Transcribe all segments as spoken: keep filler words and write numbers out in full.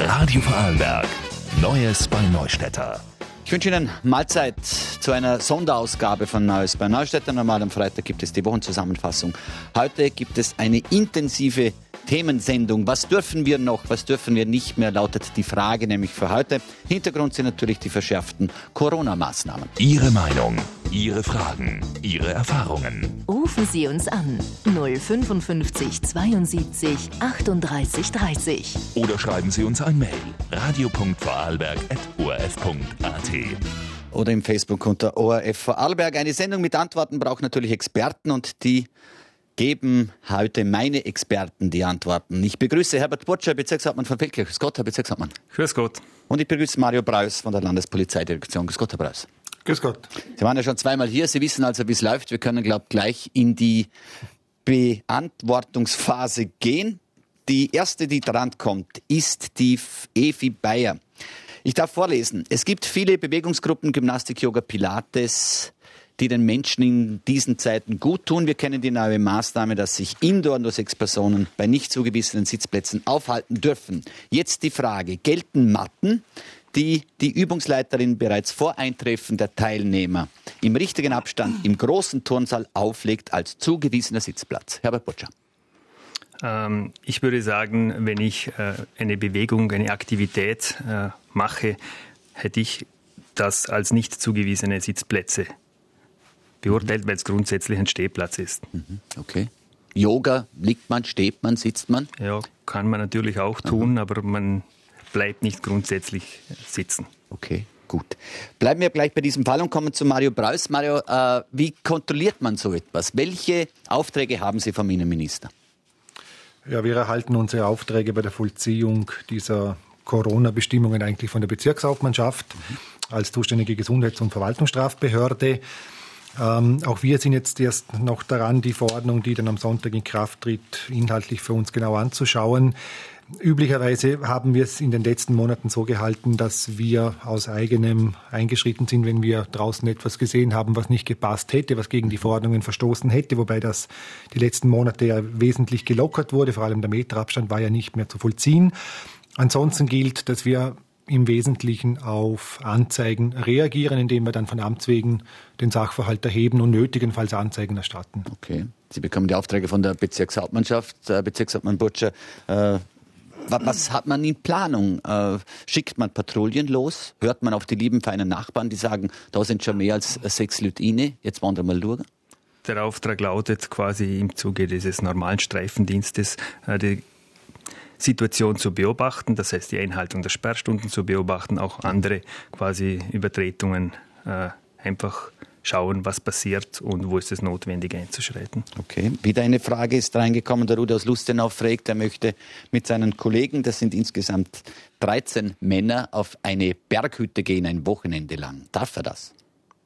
Radio Vorarlberg. Neues bei Neustädter. Ich wünsche Ihnen Mahlzeit zu einer Sonderausgabe von Neues bei Neustädter. Normal am Freitag gibt es die Wochenzusammenfassung. Heute gibt es eine intensive Themensendung. Was dürfen wir noch, was dürfen wir nicht mehr, lautet die Frage nämlich für heute. Hintergrund sind natürlich die verschärften Corona-Maßnahmen. Ihre Meinung, Ihre Fragen, Ihre Erfahrungen. Rufen Sie uns an null fünfundfünfzig zweiundsiebzig achtunddreißig dreißig. Oder schreiben Sie uns ein Mail radio punkt vorarlberg at o r f punkt a t. Oder im Facebook unter O R F Vorarlberg. Eine Sendung mit Antworten braucht natürlich Experten und die geben heute meine Experten die Antworten. Ich begrüße Herbert Botscher, Bezirkshauptmann von Feldkirch. Grüß Gott, Herr Bezirkshauptmann. Grüß Gott. Und ich begrüße Mario Braus von der Landespolizeidirektion. Grüß Gott, Herr Braus. Grüß Gott. Sie waren ja schon zweimal hier. Sie wissen also, wie es läuft. Wir können, glaube ich, gleich in die Beantwortungsphase gehen. Die erste, die dran kommt, ist die Evi Bayer. Ich darf vorlesen. Es gibt viele Bewegungsgruppen, Gymnastik, Yoga, Pilates, die den Menschen in diesen Zeiten gut tun. Wir kennen die neue Maßnahme, dass sich indoor nur sechs Personen bei nicht zugewiesenen Sitzplätzen aufhalten dürfen. Jetzt die Frage, gelten Matten, die die Übungsleiterin bereits vor Eintreffen der Teilnehmer im richtigen Abstand im großen Turnsaal auflegt als zugewiesener Sitzplatz? Herbert Botscher. Ähm, ich würde sagen, wenn ich äh, eine Bewegung, eine Aktivität äh, mache, hätte ich das als nicht zugewiesene Sitzplätze beurteilt, weil es grundsätzlich ein Stehplatz ist. Okay. Yoga, liegt man, steht man, sitzt man? Ja, kann man natürlich auch tun, Aha. aber man bleibt nicht grundsätzlich sitzen. Okay, gut. Bleiben wir gleich bei diesem Fall und kommen zu Mario Braus. Mario, äh, wie kontrolliert man so etwas? Welche Aufträge haben Sie vom Innenminister? Ja, wir erhalten unsere Aufträge bei der Vollziehung dieser Corona-Bestimmungen eigentlich von der Bezirkshauptmannschaft mhm. als zuständige Gesundheits- und Verwaltungsstrafbehörde. Ähm, auch wir sind jetzt erst noch daran, die Verordnung, die dann am Sonntag in Kraft tritt, inhaltlich für uns genau anzuschauen. Üblicherweise haben wir es in den letzten Monaten so gehalten, dass wir aus eigenem eingeschritten sind, wenn wir draußen etwas gesehen haben, was nicht gepasst hätte, was gegen die Verordnungen verstoßen hätte, wobei das die letzten Monate ja wesentlich gelockert wurde. Vor allem der Meterabstand war ja nicht mehr zu vollziehen. Ansonsten gilt, dass wir im Wesentlichen auf Anzeigen reagieren, indem wir dann von Amts wegen den Sachverhalt erheben und nötigenfalls Anzeigen erstatten. Okay. Sie bekommen die Aufträge von der Bezirkshauptmannschaft, äh, Bezirkshauptmann Botscher. Äh, was hat man in Planung? Äh, schickt man Patrouillen los? Hört man auf die lieben feinen Nachbarn, die sagen, da sind schon mehr als sechs Leute rein, jetzt wollen wir mal schauen? Der Auftrag lautet quasi im Zuge dieses normalen Streifendienstes, äh, die Situation zu beobachten, das heißt die Einhaltung der Sperrstunden zu beobachten, auch andere quasi Übertretungen äh, einfach schauen, was passiert und wo ist es notwendig einzuschreiten. Okay, wieder eine Frage ist reingekommen, der Rudi aus Lustenau fragt, er möchte mit seinen Kollegen, das sind insgesamt dreizehn Männer, auf eine Berghütte gehen, ein Wochenende lang. Darf er das?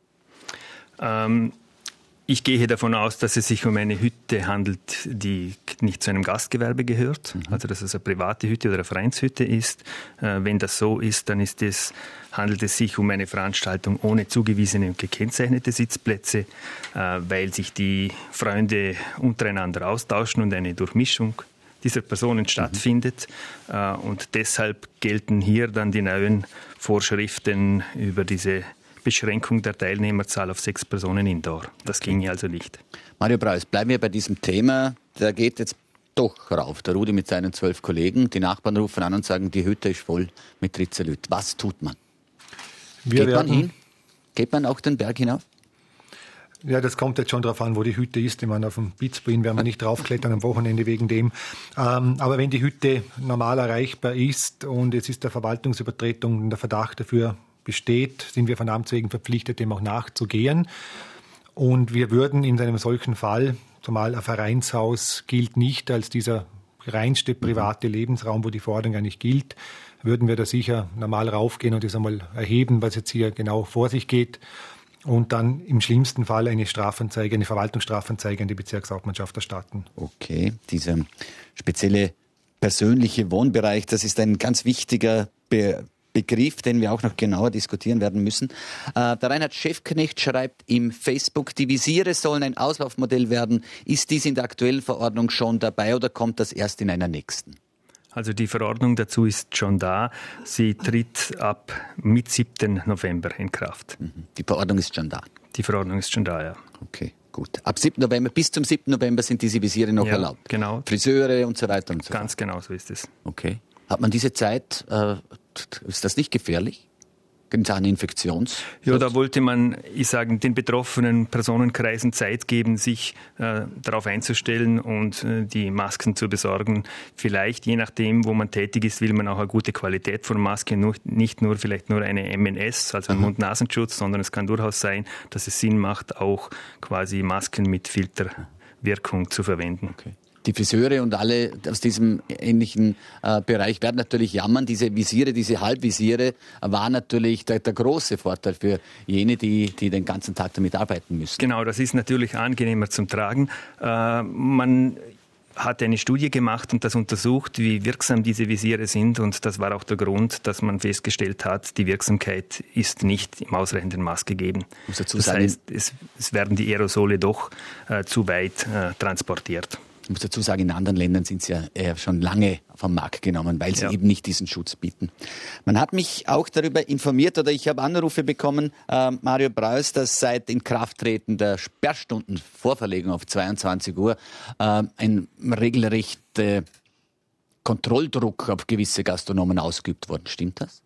Ähm, Ich gehe davon aus, dass es sich um eine Hütte handelt, die nicht zu einem Gastgewerbe gehört, mhm. also dass es eine private Hütte oder eine Vereinshütte ist. Äh, wenn das so ist, dann ist es, handelt es sich um eine Veranstaltung ohne zugewiesene und gekennzeichnete Sitzplätze, äh, weil sich die Freunde untereinander austauschen und eine Durchmischung dieser Personen mhm. stattfindet. Äh, und deshalb gelten hier dann die neuen Vorschriften über diese Beschränkung der Teilnehmerzahl auf sechs Personen indoor. Das ginge also nicht. Mario Braus, bleiben wir bei diesem Thema. Der geht jetzt doch rauf. Der Rudi mit seinen zwölf Kollegen. Die Nachbarn rufen an und sagen, die Hütte ist voll mit dreizehn Leuten. Was tut man? Wir Geht man werden, hin? Geht man auch den Berg hinauf? Ja, das kommt jetzt schon darauf an, wo die Hütte ist. Ich meine, auf dem Pitzbühen werden wir nicht draufklettern am Wochenende wegen dem. Ähm, aber wenn die Hütte normal erreichbar ist und es ist der Verwaltungsübertretung und der Verdacht dafür besteht, sind wir von Amts wegen verpflichtet, dem auch nachzugehen. Und wir würden in einem solchen Fall, zumal ein Vereinshaus gilt nicht als dieser reinste private Lebensraum, wo die Verordnung eigentlich gilt, würden wir da sicher normal raufgehen und das einmal erheben, was jetzt hier genau vor sich geht. Und dann im schlimmsten Fall eine Strafanzeige, eine Verwaltungsstrafanzeige an die Bezirkshauptmannschaft erstatten. Okay, dieser spezielle persönliche Wohnbereich, das ist ein ganz wichtiger Be- Begriff, den wir auch noch genauer diskutieren werden müssen. Äh, der Reinhard Schäfknecht schreibt im Facebook, die Visiere sollen ein Auslaufmodell werden. Ist dies in der aktuellen Verordnung schon dabei oder kommt das erst in einer nächsten? Also die Verordnung dazu ist schon da. Sie tritt ab mit siebten November in Kraft. Die Verordnung ist schon da? Die Verordnung ist schon da, ja. Okay, gut. Ab siebten November, bis zum siebten November sind diese Visiere noch ja, erlaubt? Genau. Friseure und so weiter und so Ganz fort? genau, so ist es. Okay. Hat man diese Zeit, äh, ist das nicht gefährlich? In Sachen Infektions? Ja, da wollte man, ich sagen, den betroffenen Personenkreisen Zeit geben, sich äh, darauf einzustellen und äh, die Masken zu besorgen. Vielleicht, je nachdem, wo man tätig ist, will man auch eine gute Qualität von Maske, nur, nicht nur vielleicht nur eine M N S, also ein Mund-Nasenschutz, sondern es kann durchaus sein, dass es Sinn macht, auch quasi Masken mit Filterwirkung zu verwenden. Okay. Die Friseure und alle aus diesem ähnlichen äh, Bereich werden natürlich jammern. Diese Visiere, diese Halbvisiere war natürlich der, der große Vorteil für jene, die, die den ganzen Tag damit arbeiten müssen. Genau, das ist natürlich angenehmer zum Tragen. Äh, man hat eine Studie gemacht und das untersucht, wie wirksam diese Visiere sind. Und das war auch der Grund, dass man festgestellt hat, die Wirksamkeit ist nicht im ausreichenden Maß gegeben. Muss dazu das sagen, heißt, es, es werden die Aerosole doch äh, zu weit äh, transportiert. Ich muss dazu sagen, in anderen Ländern sind sie ja eher schon lange vom Markt genommen, weil sie ja. eben nicht diesen Schutz bieten. Man hat mich auch darüber informiert, oder ich habe Anrufe bekommen, äh, Mario Breuß, dass seit Inkrafttreten der Sperrstunden Vorverlegung auf zweiundzwanzig Uhr äh, ein regelrecht äh, Kontrolldruck auf gewisse Gastronomen ausgeübt worden. Stimmt das?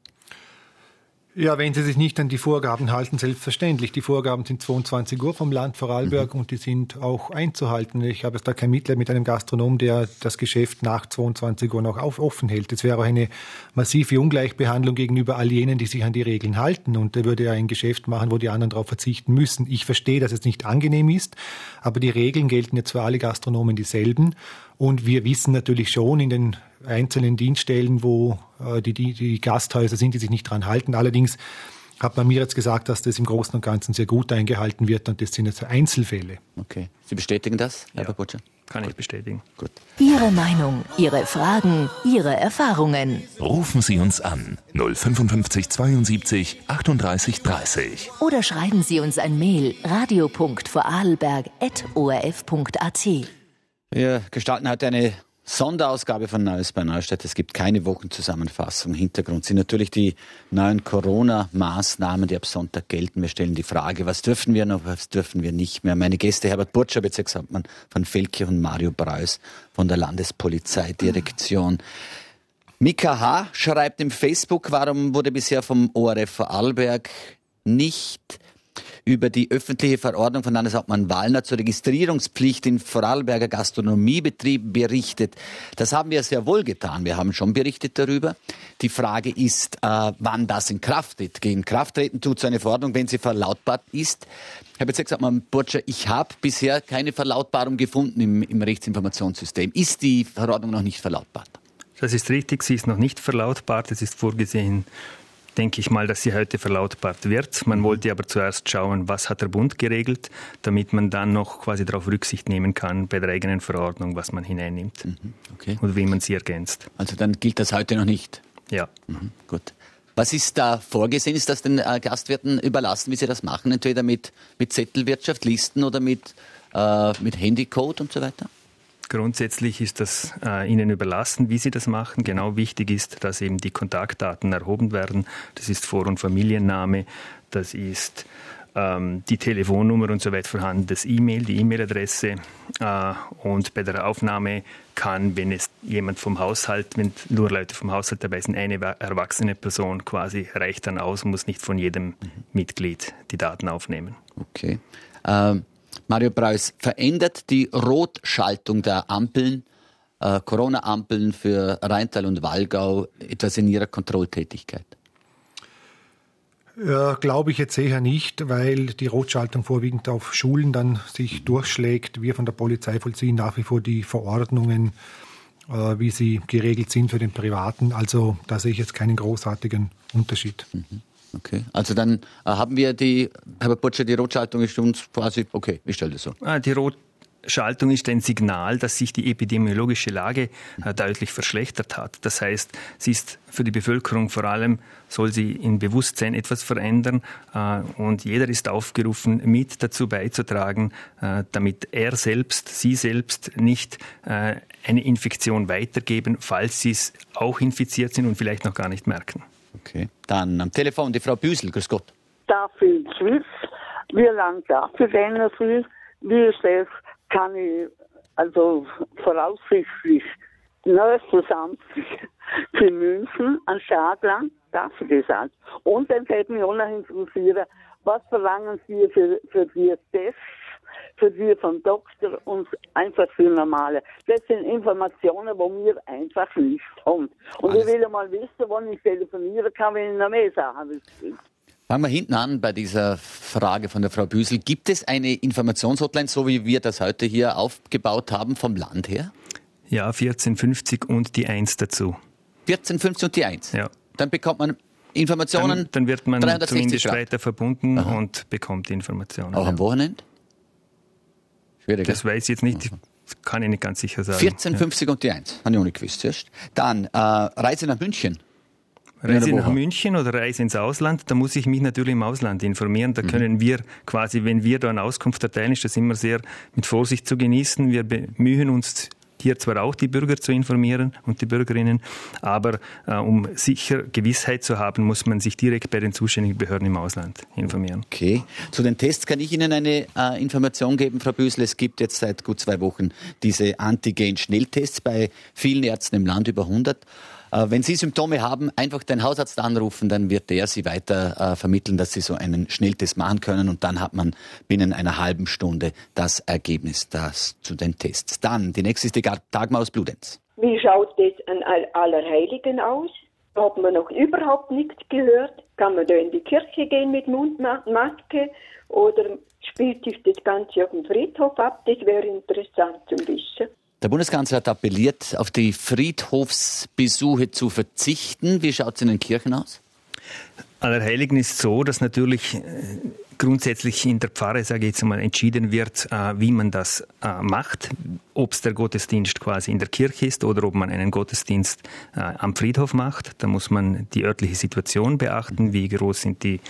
Ja, wenn Sie sich nicht an die Vorgaben halten, selbstverständlich. Die Vorgaben sind zweiundzwanzig Uhr vom Land Vorarlberg mhm. und die sind auch einzuhalten. Ich habe jetzt da kein Mitleid mit einem Gastronom, der das Geschäft nach zweiundzwanzig Uhr noch auf, offen hält. Das wäre auch eine massive Ungleichbehandlung gegenüber all jenen, die sich an die Regeln halten. Und der würde ja ein Geschäft machen, wo die anderen darauf verzichten müssen. Ich verstehe, dass es nicht angenehm ist, aber die Regeln gelten jetzt für alle Gastronomen dieselben. Und wir wissen natürlich schon in den einzelnen Dienststellen, wo äh, die, die, die Gasthäuser sind, die sich nicht dran halten. Allerdings hat man mir jetzt gesagt, dass das im Großen und Ganzen sehr gut eingehalten wird und das sind jetzt Einzelfälle. Okay. Sie bestätigen das, Herr ja, Butcher? Kann ich bestätigen. Gut. Ihre Meinung, Ihre Fragen, Ihre Erfahrungen. Rufen Sie uns an null fünfundfünfzig zweiundsiebzig achtunddreißig dreißig. Oder schreiben Sie uns ein Mail radio punkt vorarlberg at o r f punkt a t. Wir gestalten heute eine Sonderausgabe von Neues bei Neustadt. Es gibt keine Wochenzusammenfassung. Hintergrund sind natürlich die neuen Corona-Maßnahmen, die ab Sonntag gelten. Wir stellen die Frage, was dürfen wir noch, was dürfen wir nicht mehr. Meine Gäste Herbert Burtscher, Bezirkshauptmann von Feldkirch und Mario Breuß von der Landespolizeidirektion. Mika H. schreibt im Facebook, warum wurde bisher vom O R F Vorarlberg nicht über die öffentliche Verordnung von Landeshauptmann Wallner zur Registrierungspflicht in Vorarlberger Gastronomiebetrieben berichtet. Das haben wir sehr wohl getan. Wir haben schon berichtet darüber. Die Frage ist, äh, wann das in Kraft tritt. In Kraft treten tut so eine Verordnung, wenn sie verlautbart ist. Herr Bezirkshauptmann Burtscher, ich habe bisher keine Verlautbarung gefunden im, im Rechtsinformationssystem. Ist die Verordnung noch nicht verlautbart? Das ist richtig, sie ist noch nicht verlautbart. Es ist vorgesehen, denke ich mal, dass sie heute verlautbart wird. Man wollte aber zuerst schauen, was hat der Bund geregelt, damit man dann noch quasi darauf Rücksicht nehmen kann bei der eigenen Verordnung, was man hineinnimmt Okay. und wie man sie ergänzt. Also dann gilt das heute noch nicht? Ja. Mhm, gut. Was ist da vorgesehen? Ist das den äh, Gastwirten überlassen, wie sie das machen? Entweder mit, mit Zettelwirtschaft, Listen oder mit, äh, mit Handycode und so weiter? Grundsätzlich ist das äh, Ihnen überlassen, wie Sie das machen. Genau wichtig ist, dass eben die Kontaktdaten erhoben werden. Das ist Vor- und Familienname, das ist ähm, die Telefonnummer und so weiter vorhanden, das E-Mail, die E-Mail-Adresse. Äh, und bei der Aufnahme kann, wenn es jemand vom Haushalt, wenn nur Leute vom Haushalt dabei sind, eine erwachsene Person quasi reicht dann aus, muss nicht von jedem mhm. Mitglied die Daten aufnehmen. Okay. Ähm Mario Breuß, verändert die Rotschaltung der Ampeln, äh, Corona-Ampeln für Rheintal und Wallgau etwas in ihrer Kontrolltätigkeit? Ja, glaube ich jetzt eher nicht, weil die Rotschaltung vorwiegend auf Schulen dann sich durchschlägt. Wir von der Polizei vollziehen nach wie vor die Verordnungen, äh, wie sie geregelt sind für den Privaten. Also da sehe ich jetzt keinen großartigen Unterschied. Mhm. Okay, also dann äh, haben wir die, Herr Burtscher, die Rotschaltung ist uns quasi, okay, ich stelle das so. Ah, die Rot Schaltung ist ein Signal, dass sich die epidemiologische Lage äh, deutlich verschlechtert hat. Das heißt, sie ist für die Bevölkerung vor allem, soll sie im Bewusstsein etwas verändern äh, und jeder ist aufgerufen, mit dazu beizutragen, äh, damit er selbst, sie selbst nicht äh, eine Infektion weitergeben, falls sie es auch infiziert sind und vielleicht noch gar nicht merken. Okay. Dann am Telefon die Frau Büsel, grüß Gott. Darf ich wissen, wie lange darf ich denn viel? Wie ist das? Kann ich, also voraussichtlich, nächsten Samstag für München, an Schadland, darf ich das auch. Und dann hätte mich auch noch interessieren, was verlangen Sie für, für die Tests, für die vom Doktor und einfach für normale. Das sind Informationen, die wir einfach nicht haben. Und Alles. Ich will mal wissen, wann ich telefonieren kann, wenn ich noch mehr Sachen will. Fangen wir hinten an bei dieser Frage von der Frau Büsel. Gibt es eine Informationshotline, so wie wir das heute hier aufgebaut haben, vom Land her? Ja, vierzehn fünfzig und die eins dazu. vierzehn fünfzig und die eins? Ja. Dann bekommt man Informationen? Dann, dann wird man zumindest Grad. weiter verbunden Aha. und bekommt Informationen. Auch ja. am Wochenende? Schwierig. Das weiß ich jetzt nicht, Aha. kann ich nicht ganz sicher sagen. vierzehn fünfzig ja. und die eins, habe ich auch nicht gewusst erst. Dann äh, Reise nach München. Reise nach München oder Reise ins Ausland, da muss ich mich natürlich im Ausland informieren. Da mhm. können wir quasi, wenn wir da eine Auskunft erteilen, ist das immer sehr mit Vorsicht zu genießen. Wir bemühen uns hier zwar auch die Bürger zu informieren und die Bürgerinnen, aber äh, um sicher Gewissheit zu haben, muss man sich direkt bei den zuständigen Behörden im Ausland informieren. Okay. Zu den Tests kann ich Ihnen eine äh, Information geben, Frau Büsel. Es gibt jetzt seit gut zwei Wochen diese Antigen-Schnelltests bei vielen Ärzten im Land, über hundert. Wenn Sie Symptome haben, einfach den Hausarzt anrufen, dann wird der Sie weiter äh, vermitteln, dass Sie so einen Schnelltest machen können und dann hat man binnen einer halben Stunde das Ergebnis das zu den Tests. Dann, die nächste ist die Dagmar aus Bludenz. Wie schaut es an Allerheiligen aus? Hat man noch überhaupt nichts gehört? Kann man da in die Kirche gehen mit Mundmaske oder spielt sich das Ganze auf dem Friedhof ab? Das wäre interessant zu wissen. Der Bundeskanzler hat appelliert, auf die Friedhofsbesuche zu verzichten. Wie schaut es in den Kirchen aus? Allerheiligen ist so, dass natürlich grundsätzlich in der Pfarre, sage ich jetzt mal, entschieden wird, wie man das macht. Ob es der Gottesdienst quasi in der Kirche ist oder ob man einen Gottesdienst am Friedhof macht. Da muss man die örtliche Situation beachten. Wie groß sind die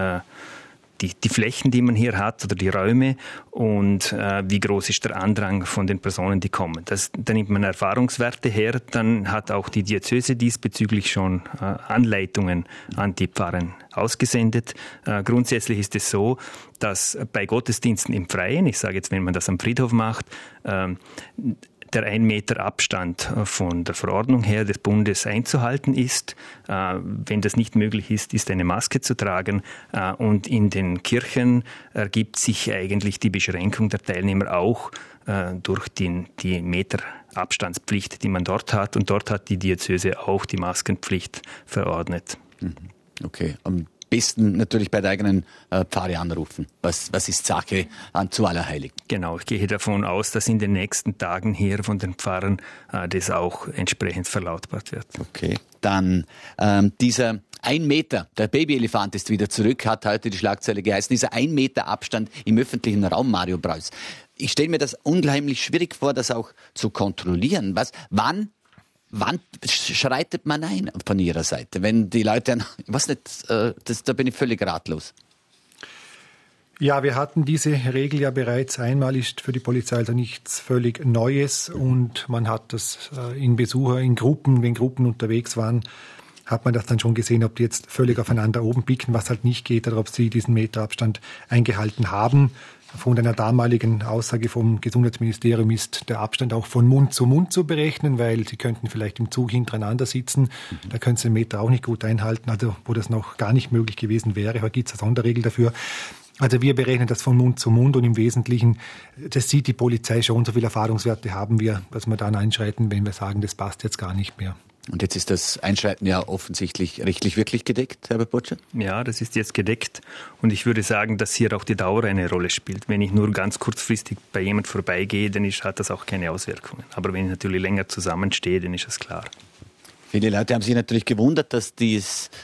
Die, die Flächen, die man hier hat oder die Räume und äh, wie groß ist der Andrang von den Personen, die kommen. Das, da nimmt man Erfahrungswerte her, dann hat auch die Diözese diesbezüglich schon äh, Anleitungen an die Pfarren ausgesendet. Äh, grundsätzlich ist es so, dass bei Gottesdiensten im Freien, ich sage jetzt, wenn man das am Friedhof macht, äh, der ein Meter Abstand von der Verordnung her des Bundes einzuhalten ist. Wenn das nicht möglich ist, ist eine Maske zu tragen. Und in den Kirchen ergibt sich eigentlich die Beschränkung der Teilnehmer auch durch die, die Meter Abstandspflicht, die man dort hat. Und dort hat die Diözese auch die Maskenpflicht verordnet. Okay. Am besten natürlich bei der eigenen äh, Pfarre anrufen. Was, was ist Sache an zu Allerheiligen? Genau, ich gehe davon aus, dass in den nächsten Tagen hier von den Pfarrern äh, das auch entsprechend verlautbart wird. Okay, dann ähm, dieser ein Meter, der Babyelefant ist wieder zurück, hat heute die Schlagzeile geheißen, dieser ein Meter Abstand im öffentlichen Raum, Mario Preuß. Ich stelle mir das unheimlich schwierig vor, das auch zu kontrollieren. Was, wann Wann schreitet man ein von Ihrer Seite, wenn die Leute, ich weiß nicht, das, da bin ich völlig ratlos. Ja, wir hatten diese Regel ja bereits einmal, ist für die Polizei also nichts völlig Neues und man hat das in Besucher, in Gruppen, wenn Gruppen unterwegs waren, hat man das dann schon gesehen, ob die jetzt völlig aufeinander oben picken, was halt nicht geht, oder ob sie diesen Meterabstand eingehalten haben. Von einer damaligen Aussage vom Gesundheitsministerium ist der Abstand auch von Mund zu Mund zu berechnen, weil sie könnten vielleicht im Zug hintereinander sitzen. Da können sie den Meter auch nicht gut einhalten, also wo das noch gar nicht möglich gewesen wäre. Da gibt es eine Sonderregel dafür. Also wir berechnen das von Mund zu Mund und im Wesentlichen, das sieht die Polizei schon, so viele Erfahrungswerte haben wir, dass wir dann einschreiten, wenn wir sagen, das passt jetzt gar nicht mehr. Und jetzt ist das Einschreiten ja offensichtlich rechtlich wirklich gedeckt, Herbert Botscher? Ja, das ist jetzt gedeckt. Und ich würde sagen, dass hier auch die Dauer eine Rolle spielt. Wenn ich nur ganz kurzfristig bei jemand vorbeigehe, dann ist, hat das auch keine Auswirkungen. Aber wenn ich natürlich länger zusammenstehe, dann ist das klar. Viele Leute haben sich natürlich gewundert, dass dies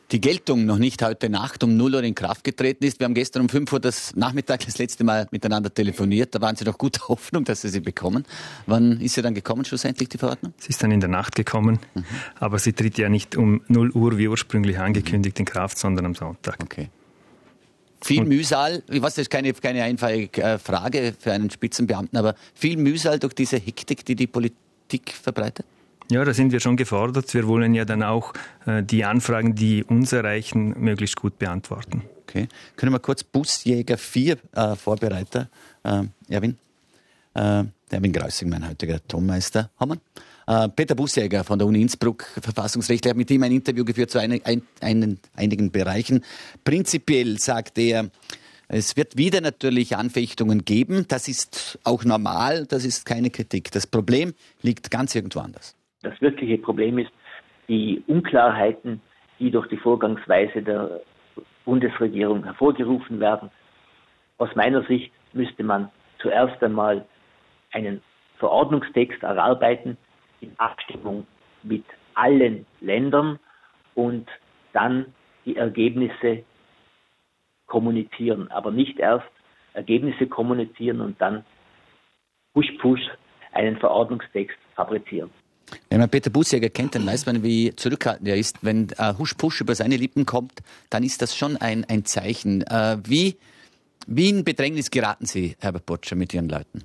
die Geltung noch nicht heute Nacht um null Uhr in Kraft getreten ist. Wir haben gestern um fünf Uhr das Nachmittag das letzte Mal miteinander telefoniert. Da waren Sie noch guter Hoffnung, dass Sie sie bekommen. Wann ist sie dann gekommen, schlussendlich, die Verordnung? Sie ist dann in der Nacht gekommen, mhm. aber sie tritt ja nicht um null Uhr wie ursprünglich angekündigt in Kraft, sondern am Sonntag. Okay. Viel Und Mühsal, ich weiß, das ist keine, keine einfache Frage für einen Spitzenbeamten, aber viel Mühsal durch diese Hektik, die die Politik verbreitet? Ja, da sind wir schon gefordert. Wir wollen ja dann auch äh, die Anfragen, die uns erreichen, möglichst gut beantworten. Okay. Können wir kurz Busjäger vier äh, Vorbereiter, äh, Erwin, äh, Erwin Greussing, mein heutiger Tonmeister, haben wir? Äh, Peter Busjäger von der Uni Innsbruck, Verfassungsrechtler, hat mit ihm ein Interview geführt zu ein, ein, ein, einigen Bereichen. Prinzipiell sagt er, es wird wieder natürlich Anfechtungen geben. Das ist auch normal, das ist keine Kritik. Das Problem liegt ganz irgendwo anders. Das wirkliche Problem ist die Unklarheiten, die durch die Vorgangsweise der Bundesregierung hervorgerufen werden. Aus meiner Sicht müsste man zuerst einmal einen Verordnungstext erarbeiten in Abstimmung mit allen Ländern und dann die Ergebnisse kommunizieren. Aber nicht erst Ergebnisse kommunizieren und dann push-push einen Verordnungstext fabrizieren. Wenn man Peter Busjäger kennt, dann weiß man, wie zurückhaltend er ist. Wenn äh, Husch-Pusch über seine Lippen kommt, dann ist das schon ein, ein Zeichen. Äh, wie, wie in Bedrängnis geraten Sie, Herbert Botscher, mit Ihren Leuten?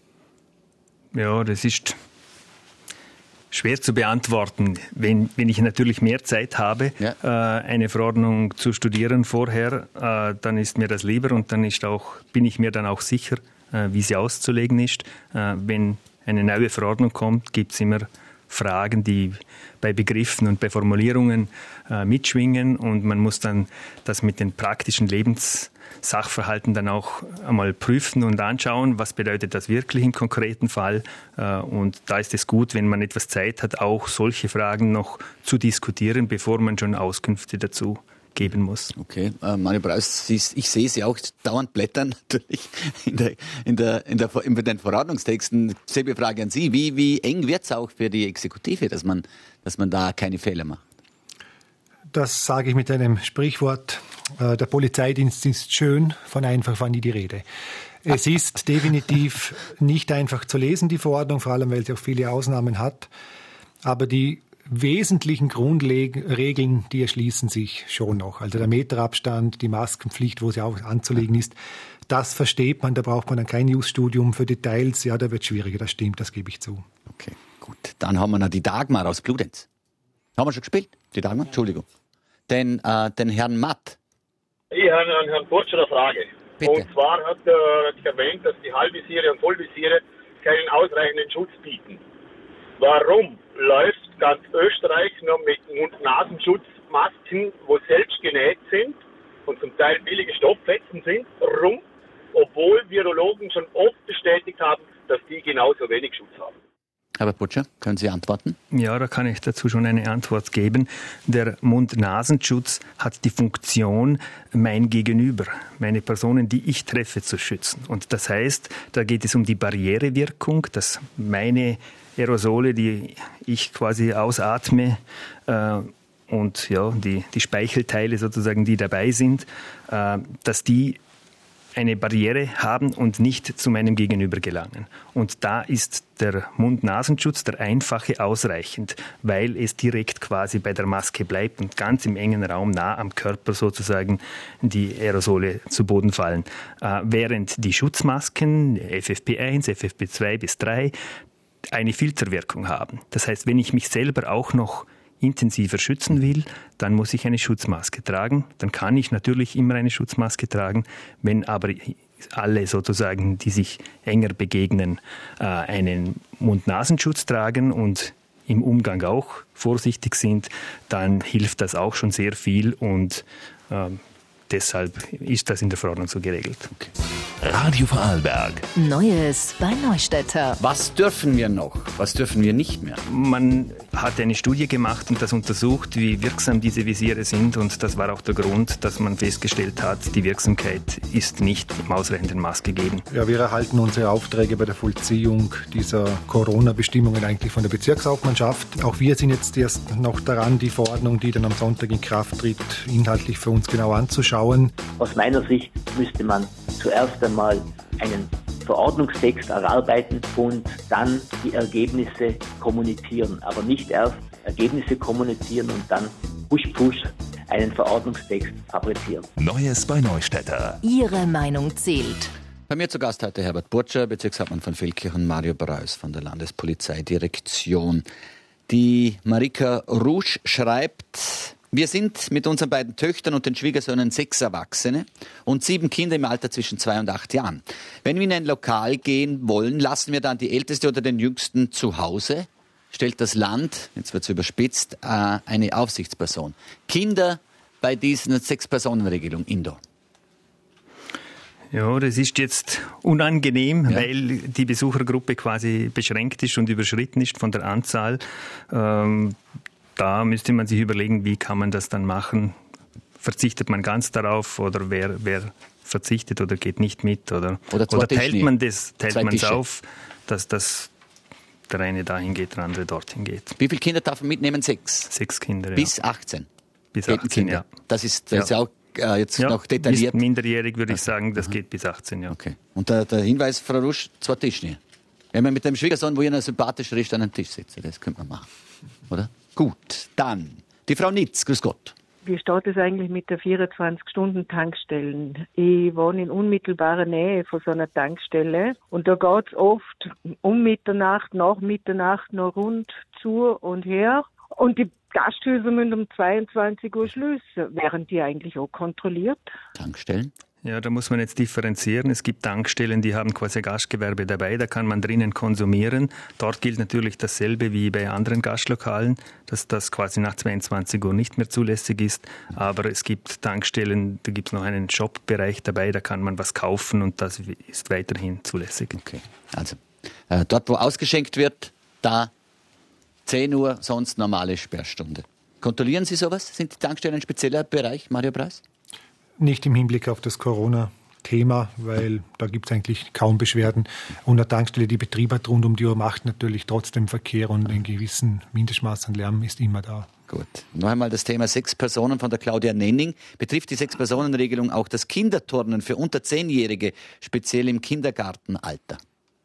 Ja, das ist schwer zu beantworten. Wenn, wenn ich natürlich mehr Zeit habe, ja. äh, eine Verordnung zu studieren vorher, äh, dann ist mir das lieber und dann ist auch, bin ich mir dann auch sicher, äh, wie sie auszulegen ist. Äh, wenn eine neue Verordnung kommt, gibt es immer Fragen, die bei Begriffen und bei Formulierungen äh, mitschwingen und man muss dann das mit den praktischen Lebenssachverhalten dann auch einmal prüfen und anschauen, was bedeutet das wirklich im konkreten Fall äh, und da ist es gut, wenn man etwas Zeit hat, auch solche Fragen noch zu diskutieren, bevor man schon Auskünfte dazu geben muss. Okay, äh, Mario Braus, ich sehe Sie auch dauernd blättern natürlich in, der, in, der, in, der, in den Verordnungstexten. Selbe Frage an Sie, wie, wie eng wird es auch für die Exekutive, dass man, dass man da keine Fehler macht? Das sage ich mit einem Sprichwort, äh, der Polizeidienst ist schön, von einfach war nie die Rede. Es ist definitiv nicht einfach zu lesen, die Verordnung, vor allem weil sie auch viele Ausnahmen hat, aber die wesentlichen Grundregeln, die erschließen sich schon noch. Also der Meterabstand, die Maskenpflicht, wo sie auch anzulegen ist, das versteht man, da braucht man dann kein Just-Studium für Details. Ja, da wird es schwieriger, das stimmt, das gebe ich zu. Okay, gut. Dann haben wir noch die Dagmar aus Bludenz. Haben wir schon gespielt, die Dagmar? Entschuldigung. Den, äh, den Herrn Matt. Ich habe an Herrn Botscher eine Frage. Bitte. Und zwar hat er erwähnt, dass die Halbvisiere und Vollvisiere keinen ausreichenden Schutz bieten. Warum läuft ganz Österreich noch mit Mund-Nasenschutzmasken, wo selbst genäht sind und zum Teil billige Stofffetzen sind, rum, obwohl Virologen schon oft bestätigt haben, dass die genauso wenig Schutz haben? Herbert Botscher, können Sie antworten? Ja, da kann ich dazu schon eine Antwort geben. Der Mund-Nasenschutz hat die Funktion, mein Gegenüber, meine Personen, die ich treffe, zu schützen. Und das heißt, da geht es um die Barrierewirkung, dass meine Aerosole, die ich quasi ausatme, äh, und ja, die, die Speichelteile sozusagen, die dabei sind, äh, dass die eine Barriere haben und nicht zu meinem Gegenüber gelangen. Und da ist der Mund-Nasenschutz, der einfache, ausreichend, weil es direkt quasi bei der Maske bleibt und ganz im engen Raum nah am Körper sozusagen die Aerosole zu Boden fallen. Äh, während die Schutzmasken F F P eins, F F P zwei bis drei eine Filterwirkung haben. Das heißt, wenn ich mich selber auch noch intensiver schützen will, dann muss ich eine Schutzmaske tragen. Dann kann ich natürlich immer eine Schutzmaske tragen. Wenn aber alle sozusagen, die sich enger begegnen, einen Mund-Nasenschutz tragen und im Umgang auch vorsichtig sind, dann hilft das auch schon sehr viel und ähm, deshalb ist das in der Verordnung so geregelt. Okay. Radio Vorarlberg. Neues bei Neustädter. Was dürfen wir noch? Was dürfen wir nicht mehr? Man hat eine Studie gemacht und das untersucht, wie wirksam diese Visiere sind. Und das war auch der Grund, dass man festgestellt hat, die Wirksamkeit ist nicht im ausreichenden Maß gegeben. Ja, wir erhalten unsere Aufträge bei der Vollziehung dieser Corona-Bestimmungen eigentlich von der Bezirkshauptmannschaft. Auch wir sind jetzt erst noch daran, die Verordnung, die dann am Sonntag in Kraft tritt, inhaltlich für uns genau anzuschauen. Aus meiner Sicht müsste man zuerst einmal einen Verordnungstext erarbeiten und dann die Ergebnisse kommunizieren. Aber nicht erst Ergebnisse kommunizieren und dann push push einen Verordnungstext fabrizieren. Neues bei Neustädter. Ihre Meinung zählt. Bei mir zu Gast heute Herbert Burtscher, Bezirkshauptmann von Feldkirchen, Mario Breuß von der Landespolizeidirektion. Die Marika Rusch schreibt: Wir sind mit unseren beiden Töchtern und den Schwiegersöhnen sechs Erwachsene und sieben Kinder im Alter zwischen zwei und acht Jahren. Wenn wir in ein Lokal gehen wollen, lassen wir dann die Älteste oder den Jüngsten zu Hause, stellt das Land, jetzt wird es überspitzt, eine Aufsichtsperson. Kinder bei diesen Sechs-Personen-Regelung indoor. Ja, das ist jetzt unangenehm, ja. weil die Besuchergruppe quasi beschränkt ist und überschritten ist von der Anzahl. Ähm, da müsste man sich überlegen, wie kann man das dann machen? Verzichtet man ganz darauf oder wer, wer verzichtet oder geht nicht mit? Oder, oder, oder teilt man das, teilt man es Tische. auf, dass das der eine dahin geht, der andere dorthin geht? Wie viele Kinder darf man mitnehmen? Sechs? Sechs Kinder, ja. Bis achtzehn? Bis achtzehn, Kinder. ja. Das ist, das ja. ist auch äh, jetzt ja, noch detailliert. Bis minderjährig würde ich sagen, das geht bis achtzehn, ja. Okay. Und der, der Hinweis, Frau Rusch, zwei Tischnähe. Wenn man mit dem Schwiegersohn, wo ihr sympathischer ist, an einem Tisch sitzt, das könnte man machen. Oder? Gut, dann die Frau Nitz, grüß Gott. Wie steht es eigentlich mit der vierundzwanzig-Stunden-Tankstellen? Ich wohne in unmittelbarer Nähe von so einer Tankstelle und da geht es oft um Mitternacht, nach Mitternacht noch rund zu und her. Und die Gasthäuser müssen um zweiundzwanzig Uhr schließen. Wären die eigentlich auch kontrolliert? Tankstellen? Ja, da muss man jetzt differenzieren. Es gibt Tankstellen, die haben quasi Gastgewerbe dabei, da kann man drinnen konsumieren. Dort gilt natürlich dasselbe wie bei anderen Gastlokalen, dass das quasi nach zweiundzwanzig Uhr nicht mehr zulässig ist. Aber es gibt Tankstellen, da gibt es noch einen Shop-Bereich dabei, da kann man was kaufen und das ist weiterhin zulässig. Okay, also äh, dort, wo ausgeschenkt wird, da zehn Uhr, sonst normale Sperrstunde. Kontrollieren Sie sowas? Sind die Tankstellen ein spezieller Bereich, Mario Breuß? Nicht im Hinblick auf das Corona-Thema, weil da gibt es eigentlich kaum Beschwerden. Und eine Tankstelle, die Betrieb hat rund um die Uhr, macht natürlich trotzdem Verkehr und ein gewissen Mindestmaß an Lärm ist immer da. Gut. Noch einmal das Thema sechs Personen von der Claudia Nenning. Betrifft die Sechs-Personen-Regelung auch das Kinderturnen für unter Zehnjährige, speziell im Kindergartenalter?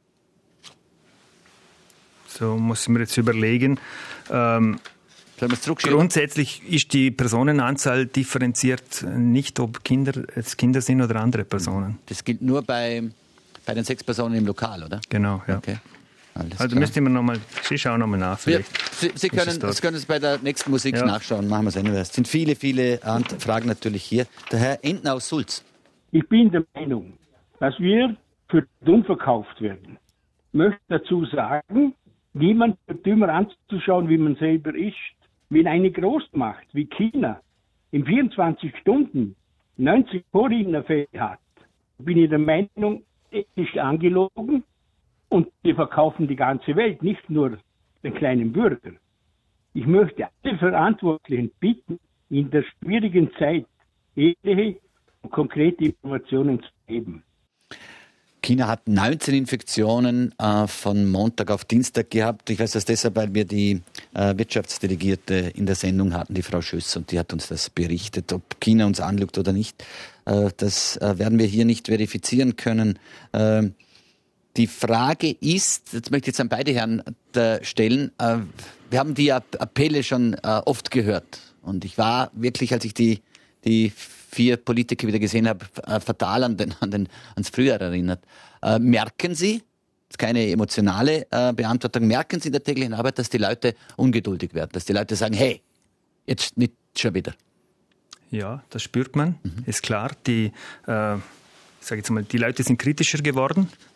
So muss ich mir jetzt überlegen. Ähm Grundsätzlich ist die Personenanzahl differenziert nicht, ob Kinder es Kinder sind oder andere Personen. Das gilt nur bei, bei den sechs Personen im Lokal, oder? Genau, ja. Okay. Alles also klar. müsste man nochmal, Sie schauen nochmal nach. Wir, Sie, Sie, können, Sie können es bei der nächsten Musik ja. nachschauen. Machen wir es anyway. Es sind viele, viele Fragen natürlich hier. Der Herr Entner aus Sulz. Ich bin der Meinung, dass wir für dumm verkauft werden. Ich möchte dazu sagen, niemand wird dümmer anzuschauen, wie man selber ist. Wenn eine Großmacht wie China in vierundzwanzig Stunden neunzig Coronavirus hat, bin ich der Meinung, es ist angelogen und wir verkaufen die ganze Welt, nicht nur den kleinen Bürger. Ich möchte alle Verantwortlichen bitten, in der schwierigen Zeit ehrliche und konkrete Informationen zu geben. China hat neunzehn Infektionen äh, von Montag auf Dienstag gehabt. Ich weiß das deshalb, weil wir die äh, Wirtschaftsdelegierte in der Sendung hatten, die Frau Schüss, und die hat uns das berichtet. Ob China uns anlügt oder nicht, äh, das äh, werden wir hier nicht verifizieren können. Äh, die Frage ist, jetzt möchte ich jetzt an beide Herren äh, stellen, äh, wir haben die Appelle schon äh, oft gehört. Und ich war wirklich, als ich die, die vier Politiker wieder gesehen habe, äh, fatal an den, an den, ans Frühjahr erinnert. Äh, merken Sie, das ist keine emotionale äh, Beantwortung, merken Sie in der täglichen Arbeit, dass die Leute ungeduldig werden, dass die Leute sagen, hey, jetzt nicht schon wieder? Ja, das spürt man, mhm. ist klar. Die, äh, ich sage jetzt mal, die Leute sind kritischer geworden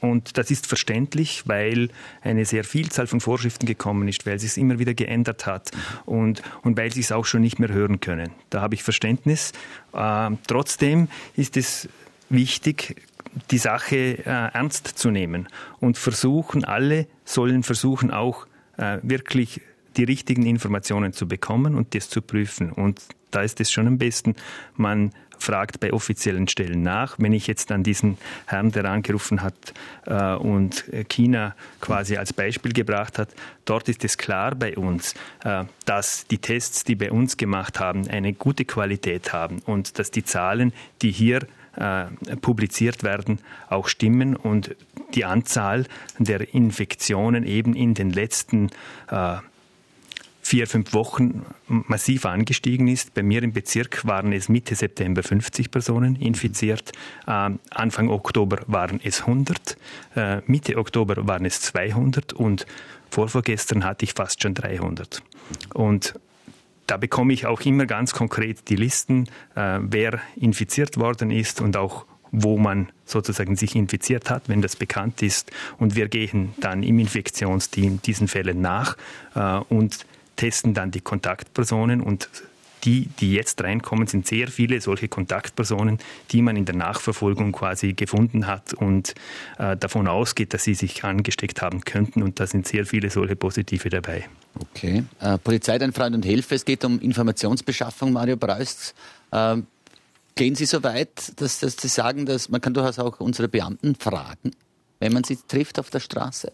Und das ist verständlich, weil eine sehr Vielzahl von Vorschriften gekommen ist, weil es sich immer wieder geändert hat und, und weil sie es auch schon nicht mehr hören können. Da habe ich Verständnis. Äh, trotzdem ist es wichtig, die Sache äh, ernst zu nehmen und versuchen, alle sollen versuchen auch äh, wirklich die richtigen Informationen zu bekommen und das zu prüfen. Und da ist es schon am besten, man fragt bei offiziellen Stellen nach. Wenn ich jetzt an diesen Herrn, der angerufen hat äh, und China quasi als Beispiel gebracht hat, dort ist es klar bei uns, äh, dass die Tests, die bei uns gemacht haben, eine gute Qualität haben und dass die Zahlen, die hier äh, publiziert werden, auch stimmen und die Anzahl der Infektionen eben in den letzten äh, vier, fünf Wochen massiv angestiegen ist. Bei mir im Bezirk waren es Mitte September fünfzig Personen infiziert. Ähm, Anfang Oktober waren es hundert. Äh, Mitte Oktober waren es zweihundert und vorvorgestern hatte ich fast schon dreihundert. Und da bekomme ich auch immer ganz konkret die Listen, äh, wer infiziert worden ist und auch wo man sozusagen sich infiziert hat, wenn das bekannt ist. Und wir gehen dann im Infektionsteam diesen Fällen nach äh, und testen dann die Kontaktpersonen und die, die jetzt reinkommen, sind sehr viele solche Kontaktpersonen, die man in der Nachverfolgung quasi gefunden hat und äh, davon ausgeht, dass sie sich angesteckt haben könnten und da sind sehr viele solche Positive dabei. Okay. Äh, Polizei, dein Freund und Helfer, es geht um Informationsbeschaffung, Mario Braust. Äh, gehen Sie so weit, dass, dass Sie sagen, dass man kann durchaus auch unsere Beamten fragen, wenn man sie trifft auf der Straße?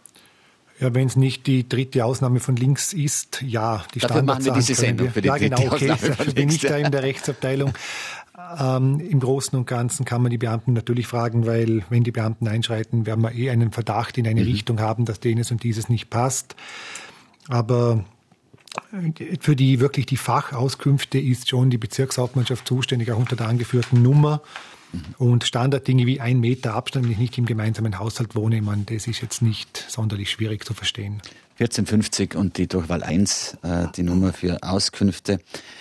Ja, wenn es nicht die dritte Ausnahme von links ist, ja. Die Dafür machen wir diese Sendung für die ja, dritte genau, okay, Ausnahme von ich bin links. nicht da in der Rechtsabteilung. Ähm, Im Großen und Ganzen kann man die Beamten natürlich fragen, weil wenn die Beamten einschreiten, werden wir eh einen Verdacht in eine mhm. Richtung haben, dass denen und dieses nicht passt. Aber für die wirklich die Fachauskünfte ist schon die Bezirkshauptmannschaft zuständig, auch unter der angeführten Nummer. Und Standarddinge wie ein Meter Abstand, wenn ich nicht im gemeinsamen Haushalt wohne, man, das ist jetzt nicht sonderlich schwierig zu verstehen. vierzehn fünfzig und die Durchwahl eins, äh, die Nummer für Auskünfte.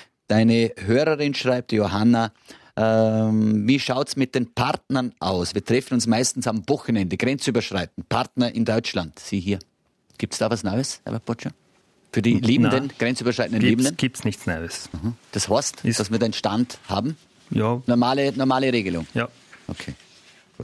Deine Hörerin schreibt, Johanna, ähm, wie schaut's mit den Partnern aus? Wir treffen uns meistens am Wochenende, grenzüberschreitend. Partner in Deutschland, Sie hier. Gibt's da was Neues, Herr Potscher? Für die Liebenden, Nein, grenzüberschreitenden gibt's, Liebenden? Gibt's nichts Neues. Mhm. Das heißt, Ist dass wir den Stand haben? Ja. Normale, normale Regelung? Ja. Okay, gut.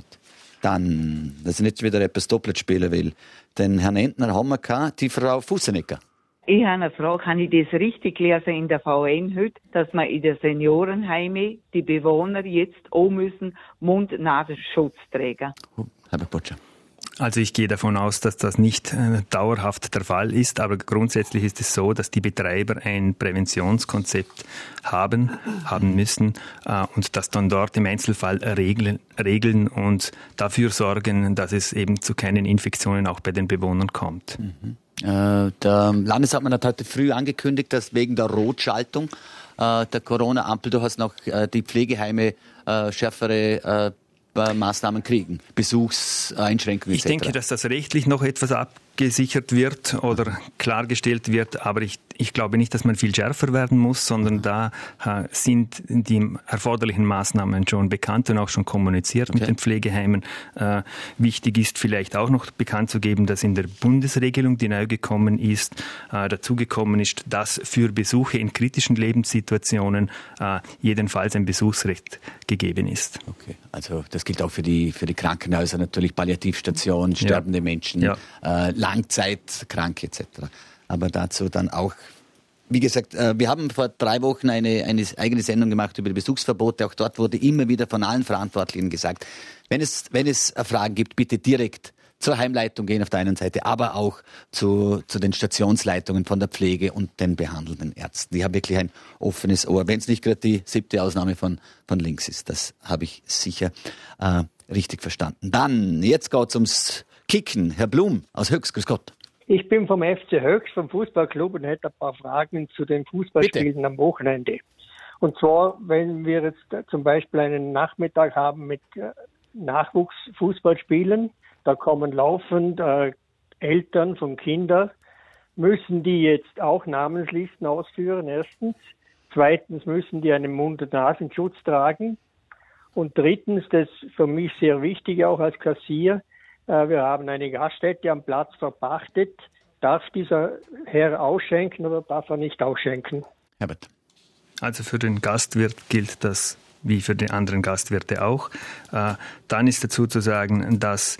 Dann, dass ich nicht wieder etwas doppelt spielen will. Den Herrn Entner haben wir gehabt, die Frau Fussenecker. Ich habe eine Frage, habe ich das richtig gelesen in der V N heute, dass man in den Seniorenheimen die Bewohner jetzt auch müssen Mund-Nasenschutz tragen? Herr Potscher. Also ich gehe davon aus, dass das nicht äh, dauerhaft der Fall ist, aber grundsätzlich ist es so, dass die Betreiber ein Präventionskonzept haben, haben müssen äh, und dass dann dort im Einzelfall regeln, regeln und dafür sorgen, dass es eben zu keinen Infektionen auch bei den Bewohnern kommt. Mhm. Äh, der Landeshauptmann hat heute früh angekündigt, dass wegen der Rotschaltung äh, der Corona-Ampel durchaus noch äh, die Pflegeheime äh, schärfere äh, Maßnahmen kriegen, Besuchseinschränkungen et cetera. Ich denke, dass das rechtlich noch etwas abgesichert wird oder klargestellt wird, aber ich, ich glaube nicht, dass man viel schärfer werden muss, sondern da äh, sind die erforderlichen Maßnahmen schon bekannt und auch schon kommuniziert okay. mit den Pflegeheimen. Äh, wichtig ist vielleicht auch noch bekannt zu geben, dass in der Bundesregelung, die neu gekommen ist, äh, dazugekommen ist, dass für Besuche in kritischen Lebenssituationen äh, jedenfalls ein Besuchsrecht gegeben ist. Okay, also das gilt auch für die, für die Krankenhäuser, natürlich Palliativstationen, sterbende ja. Menschen, ja. Äh, Langzeitkranke et cetera. Aber dazu dann auch, wie gesagt, äh, wir haben vor drei Wochen eine, eine eigene Sendung gemacht über die Besuchsverbote. Auch dort wurde immer wieder von allen Verantwortlichen gesagt, wenn es, wenn es Fragen gibt, bitte direkt zur Heimleitung gehen auf der einen Seite, aber auch zu, zu den Stationsleitungen von der Pflege und den behandelnden Ärzten. Die haben wirklich ein offenes Ohr, wenn es nicht gerade die siebte Ausnahme von, von links ist. Das habe ich sicher äh, richtig verstanden. Dann, jetzt geht es ums Kicken. Herr Blum aus Höchst, grüß Gott. Ich bin vom F C Höchst, vom Fußballclub und hätte ein paar Fragen zu den Fußballspielen Bitte. Am Wochenende. Und zwar, wenn wir jetzt zum Beispiel einen Nachmittag haben mit Nachwuchsfußballspielen, da kommen laufend äh, Eltern von Kindern. Müssen die jetzt auch Namenslisten ausführen, erstens. Zweitens müssen die einen Mund- und Nasenschutz tragen. Und drittens, das ist für mich sehr wichtig auch als Kassier, Äh, wir haben eine Gaststätte am Platz verpachtet. Darf dieser Herr ausschenken oder darf er nicht ausschenken? Herbert. Also für den Gastwirt gilt das wie für die anderen Gastwirte auch. Äh, dann ist dazu zu sagen, dass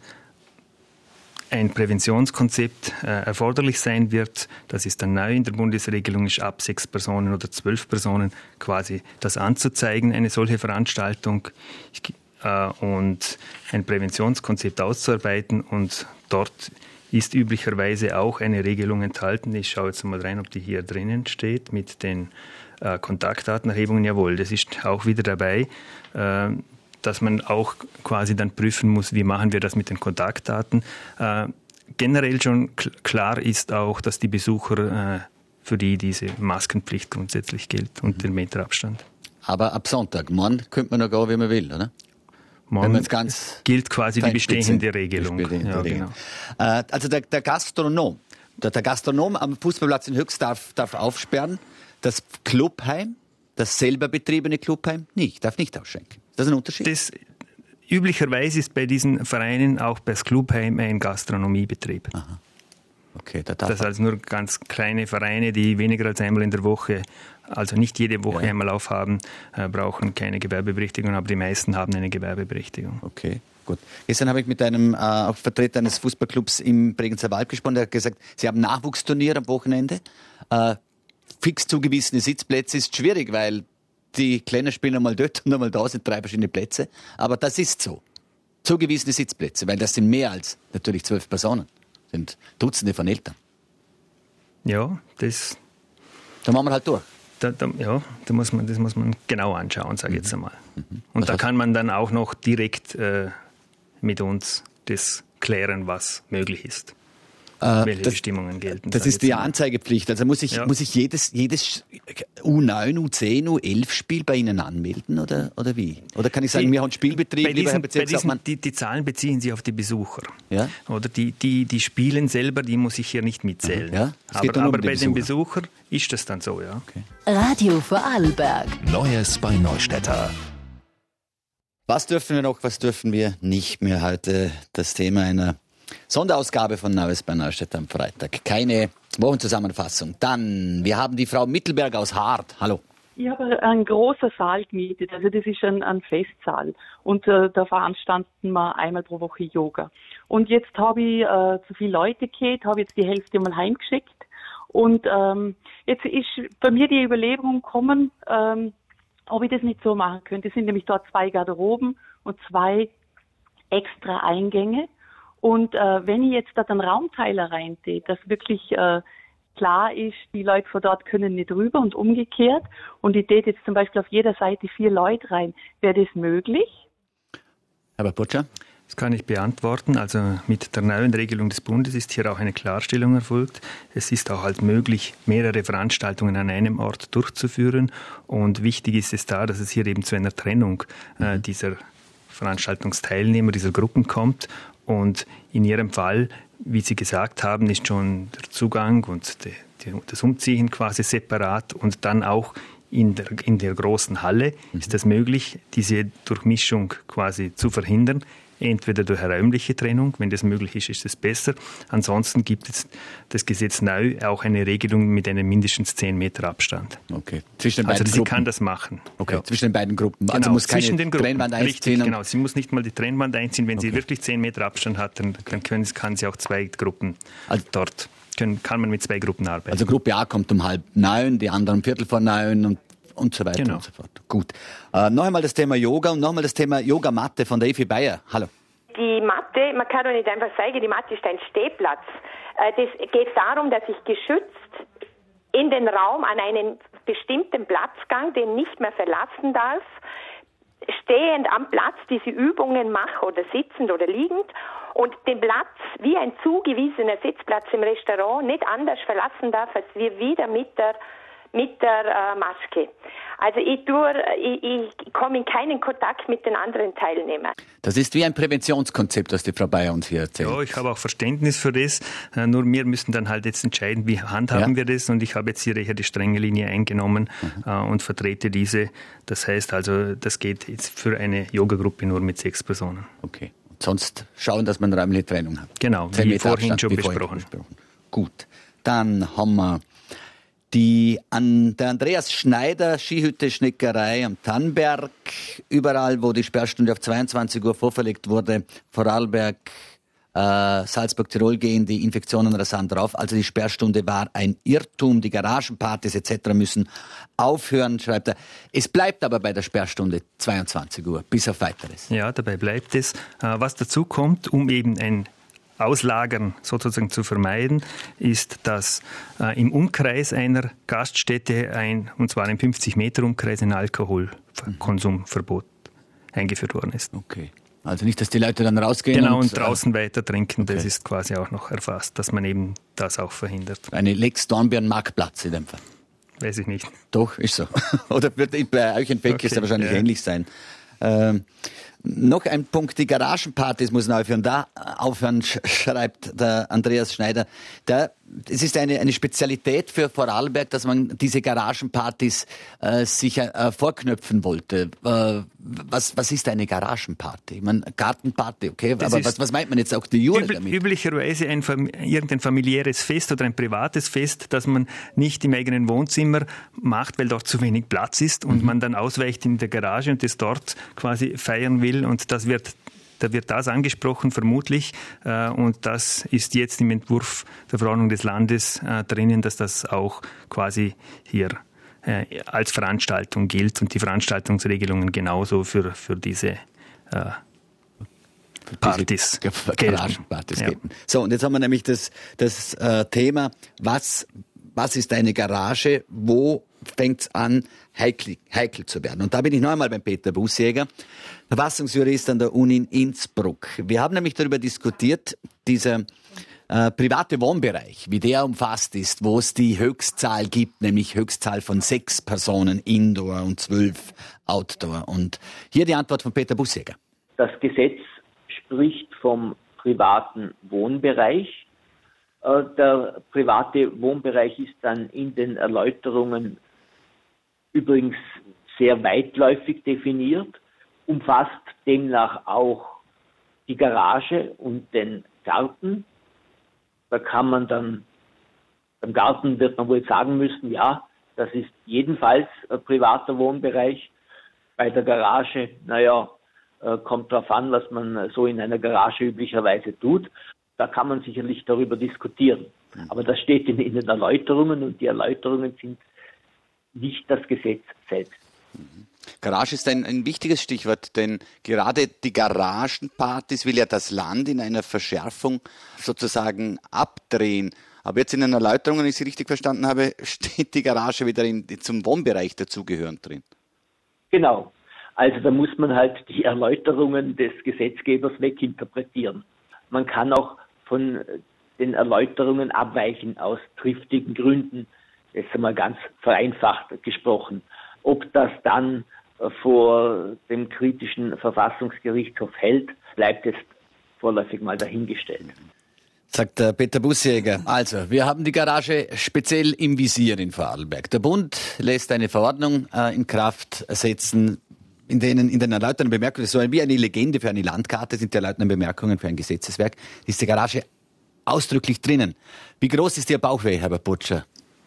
ein Präventionskonzept äh, erforderlich sein wird. Das ist dann neu in der Bundesregelung, ist ab sechs Personen oder zwölf Personen quasi das anzuzeigen, eine solche Veranstaltung. Ich, äh, und ein Präventionskonzept auszuarbeiten, und dort ist üblicherweise auch eine Regelung enthalten. Ich schaue jetzt mal rein, ob die hier drinnen steht, mit den äh, Kontaktdatenerhebungen. Jawohl, das ist auch wieder dabei, äh, dass man auch quasi dann prüfen muss, wie machen wir das mit den Kontaktdaten. Äh, generell schon kl- klar ist auch, dass die Besucher, äh, für die diese Maskenpflicht grundsätzlich gilt und den Meterabstand. Aber ab Sonntag, morgen könnte man noch gehen, wie man will, oder? Morgen ganz gilt quasi die bestehende Regelung. Ja, genau. Äh, also der, der Gastronom, der, der Gastronom am Fußballplatz in Höchst darf, darf aufsperren, das Clubheim, das selber betriebene Clubheim nicht, darf nicht ausschenken. Ist das ein Unterschied? Das, üblicherweise ist bei diesen Vereinen auch das Clubheim ein Gastronomiebetrieb. Aha. Okay, da darf das heißt nur ganz kleine Vereine, die weniger als einmal in der Woche, also nicht jede Woche ja. einmal aufhaben, äh, brauchen keine Gewerbeberichtigung, aber die meisten haben eine Gewerbeberichtigung. Okay, gut. Gestern habe ich mit einem äh, Vertreter eines Fußballclubs im Bregenzer Wald gesprochen, der hat gesagt, sie haben Nachwuchsturnier am Wochenende. Äh, fix zugewiesene Sitzplätze ist schwierig, weil die Kleinen spielen einmal dort und einmal da, sind drei verschiedene Plätze. Aber das ist so. Zugewiesene Sitzplätze, weil das sind mehr als natürlich zwölf Personen. Das sind Dutzende von Eltern. Ja, das... Da machen wir halt durch. Da, da, ja, da muss man, das muss man genau anschauen, sage ich mhm. jetzt einmal. Mhm. Und was da kann man dann auch noch direkt äh, mit uns das klären, was möglich ist. Äh, welche das, Bestimmungen gelten. Das ist die mal. Anzeigepflicht. Also muss ich, ja. muss ich jedes, jedes U neun, U zehn, U elf Spiel bei Ihnen anmelden oder, oder wie? Oder kann ich sagen, die, wir haben Spielbetrieb, bei diesen, bei diesen, die, die Zahlen beziehen sich auf die Besucher. Ja? Oder die, die, die Spielen selber, die muss ich hier nicht mitzählen. Ja? Aber, aber um bei den Besuchern ist das dann so, ja. Okay. Radio Vorarlberg. Neues bei Neustädter. Was dürfen wir noch, was dürfen wir nicht mehr heute? Das Thema einer Sonderausgabe von Neues bei Neustädter am Freitag. Keine Wochenzusammenfassung. Dann, wir haben die Frau Mittelberg aus Hart. Hallo. Ich habe einen großen Saal gemietet, also das ist ein, ein Festsaal. Und äh, da veranstalten wir einmal pro Woche Yoga. Und jetzt habe ich äh, zu viele Leute gehabt, habe jetzt die Hälfte mal heimgeschickt. Und ähm, jetzt ist bei mir die Überlegung gekommen, ähm, ob ich das nicht so machen könnte. Es sind nämlich dort zwei Garderoben und zwei extra Eingänge. Und äh, wenn ich jetzt da einen Raumteiler reintue, dass wirklich äh, klar ist, die Leute von dort können nicht rüber und umgekehrt, und ich tue jetzt zum Beispiel auf jeder Seite vier Leute rein, wäre das möglich? Herr Butcher? Das kann ich beantworten. Also mit der neuen Regelung des Bundes ist hier auch eine Klarstellung erfolgt. Es ist auch halt möglich, mehrere Veranstaltungen an einem Ort durchzuführen. Und wichtig ist es da, dass es hier eben zu einer Trennung äh, dieser Veranstaltungsteilnehmer, dieser Gruppen kommt. Und in Ihrem Fall, wie Sie gesagt haben, ist schon der Zugang und die, die, das Umziehen quasi separat, und dann auch in der, in der großen Halle mhm. ist es möglich, diese Durchmischung quasi zu verhindern. Entweder durch eine räumliche Trennung, wenn das möglich ist, ist es besser. Ansonsten gibt es das Gesetz neu auch eine Regelung mit einem mindestens zehn Meter Abstand. Okay. Zwischen den also beiden sie Gruppen. kann das machen. Okay. Ja. Zwischen den beiden Gruppen. Genau, also muss keine zwischen den Gruppen. Trennwand einziehen. Richtig, genau. Sie muss nicht mal die Trennwand einziehen. Wenn okay. sie wirklich zehn Meter Abstand hat, dann können, kann sie auch zwei Gruppen also dort. Können, kann man mit zwei Gruppen arbeiten. Also Gruppe A kommt um halb neun, die anderen um Viertel vor neun und und so weiter genau. und so fort. Gut. Äh, noch einmal das Thema Yoga und noch einmal das Thema Yogamatte von der Evi Bayer. Hallo. Die Matte, man kann doch nicht einfach sagen, die Matte ist ein Stehplatz. Das geht darum, dass ich geschützt in den Raum an einen bestimmten Platzgang, den nicht mehr verlassen darf, stehend am Platz diese Übungen mache oder sitzend oder liegend und den Platz wie ein zugewiesener Sitzplatz im Restaurant nicht anders verlassen darf, als wir wieder mit der mit der äh, Maske. Also ich, tue, ich, ich komme in keinen Kontakt mit den anderen Teilnehmern. Das ist wie ein Präventionskonzept, das die Frau Bayer uns hier erzählt. Ja, ich habe auch Verständnis für das. Äh, nur wir müssen dann halt jetzt entscheiden, wie handhaben ja. wir das. Und ich habe jetzt hier die strenge Linie eingenommen mhm. äh, und vertrete diese. Das heißt also, das geht jetzt für eine Yogagruppe nur mit sechs Personen. Okay. Sonst schauen, dass man räumliche Trennung hat. Genau, Zehn wie Meter vorhin Abstand, schon wie besprochen. vorhin besprochen. Gut, dann haben wir die an der Andreas Schneider Skihütte Schneckerei am Tannberg. Überall, wo die Sperrstunde auf zweiundzwanzig Uhr vorverlegt wurde, Vorarlberg, äh, Salzburg, Tirol, gehen die Infektionen rasant drauf. Also die Sperrstunde war ein Irrtum. Die Garagenpartys et cetera müssen aufhören, schreibt er. Es bleibt aber bei der Sperrstunde zweiundzwanzig Uhr, bis auf Weiteres. Ja, dabei bleibt es. Äh, was dazu kommt, um eben ein Auslagern sozusagen zu vermeiden, ist, dass äh, im Umkreis einer Gaststätte, ein, und zwar im fünfzig Meter Umkreis, ein Alkoholkonsumverbot eingeführt worden ist. Okay. Also nicht, dass die Leute dann rausgehen genau, und, und draußen äh, weiter trinken. Okay. Das ist quasi auch noch erfasst, dass man eben das auch verhindert. Eine Lex Dornbirn Marktplatz in dem Fall. Weiß ich nicht. Doch, ist so. Oder wird bei euch in Beck okay, ist ja wahrscheinlich ja. ähnlich sein. Ähm, noch ein Punkt, die Garagenpartys müssen aufhören. Da aufhören, schreibt der Andreas Schneider. Da, es ist eine, eine Spezialität für Vorarlberg, dass man diese Garagenpartys äh, sich äh, vorknöpfen wollte. Äh, was, was ist eine Garagenparty? Ich meine, Gartenparty, okay, das aber was, was meint man jetzt auch die Jure üb- damit? Üblicherweise ein, irgendein familiäres Fest oder ein privates Fest, das man nicht im eigenen Wohnzimmer macht, weil dort zu wenig Platz ist und mhm. man dann ausweicht in der Garage und das dort quasi feiern will. Und das wird, da wird das angesprochen, vermutlich. Äh, und das ist jetzt im Entwurf der Verordnung des Landes äh, drinnen, dass das auch quasi hier äh, als Veranstaltung gilt und die Veranstaltungsregelungen genauso für, für diese äh, Partys Garagenpartys gelten. So, und jetzt haben wir nämlich das, das äh, Thema, was, was ist eine Garage, wo fängt es an, heikel, heikel zu werden. Und da bin ich noch einmal beim Peter Bussjäger, Verfassungsjurist an der Uni in Innsbruck. Wir haben nämlich darüber diskutiert, dieser äh, private Wohnbereich, wie der umfasst ist, wo es die Höchstzahl gibt, nämlich Höchstzahl von sechs Personen Indoor und zwölf Outdoor. Und hier die Antwort von Peter Bussjäger. Das Gesetz spricht vom privaten Wohnbereich. Der private Wohnbereich ist dann in den Erläuterungen übrigens sehr weitläufig definiert, umfasst demnach auch die Garage und den Garten. Da kann man dann, beim Garten wird man wohl sagen müssen, ja, das ist jedenfalls ein privater Wohnbereich. Bei der Garage, naja, kommt drauf an, was man so in einer Garage üblicherweise tut. Da kann man sicherlich darüber diskutieren. Aber das steht in, in den Erläuterungen und die Erläuterungen sind nicht das Gesetz selbst. Garage ist ein, ein wichtiges Stichwort, denn gerade die Garagenpartys will ja das Land in einer Verschärfung sozusagen abdrehen. Aber jetzt in den Erläuterungen, wenn ich Sie richtig verstanden habe, steht die Garage wieder in, zum Wohnbereich dazugehörend drin. Genau. Also da muss man halt die Erläuterungen des Gesetzgebers weginterpretieren. Man kann auch von den Erläuterungen abweichen aus triftigen Gründen, jetzt einmal ganz vereinfacht gesprochen. Ob das dann vor dem kritischen Verfassungsgerichtshof hält, bleibt jetzt vorläufig mal dahingestellt. Sagt der Peter Bussjäger. Also, wir haben die Garage speziell im Visier in Vorarlberg. Der Bund lässt eine Verordnung äh, in Kraft setzen, in denen in den erläuternden Bemerkungen, so wie eine Legende für eine Landkarte sind die erläuternden Bemerkungen für ein Gesetzeswerk, ist die Garage ausdrücklich drinnen. Wie groß ist Ihr Bauchweh, Herr Butscher?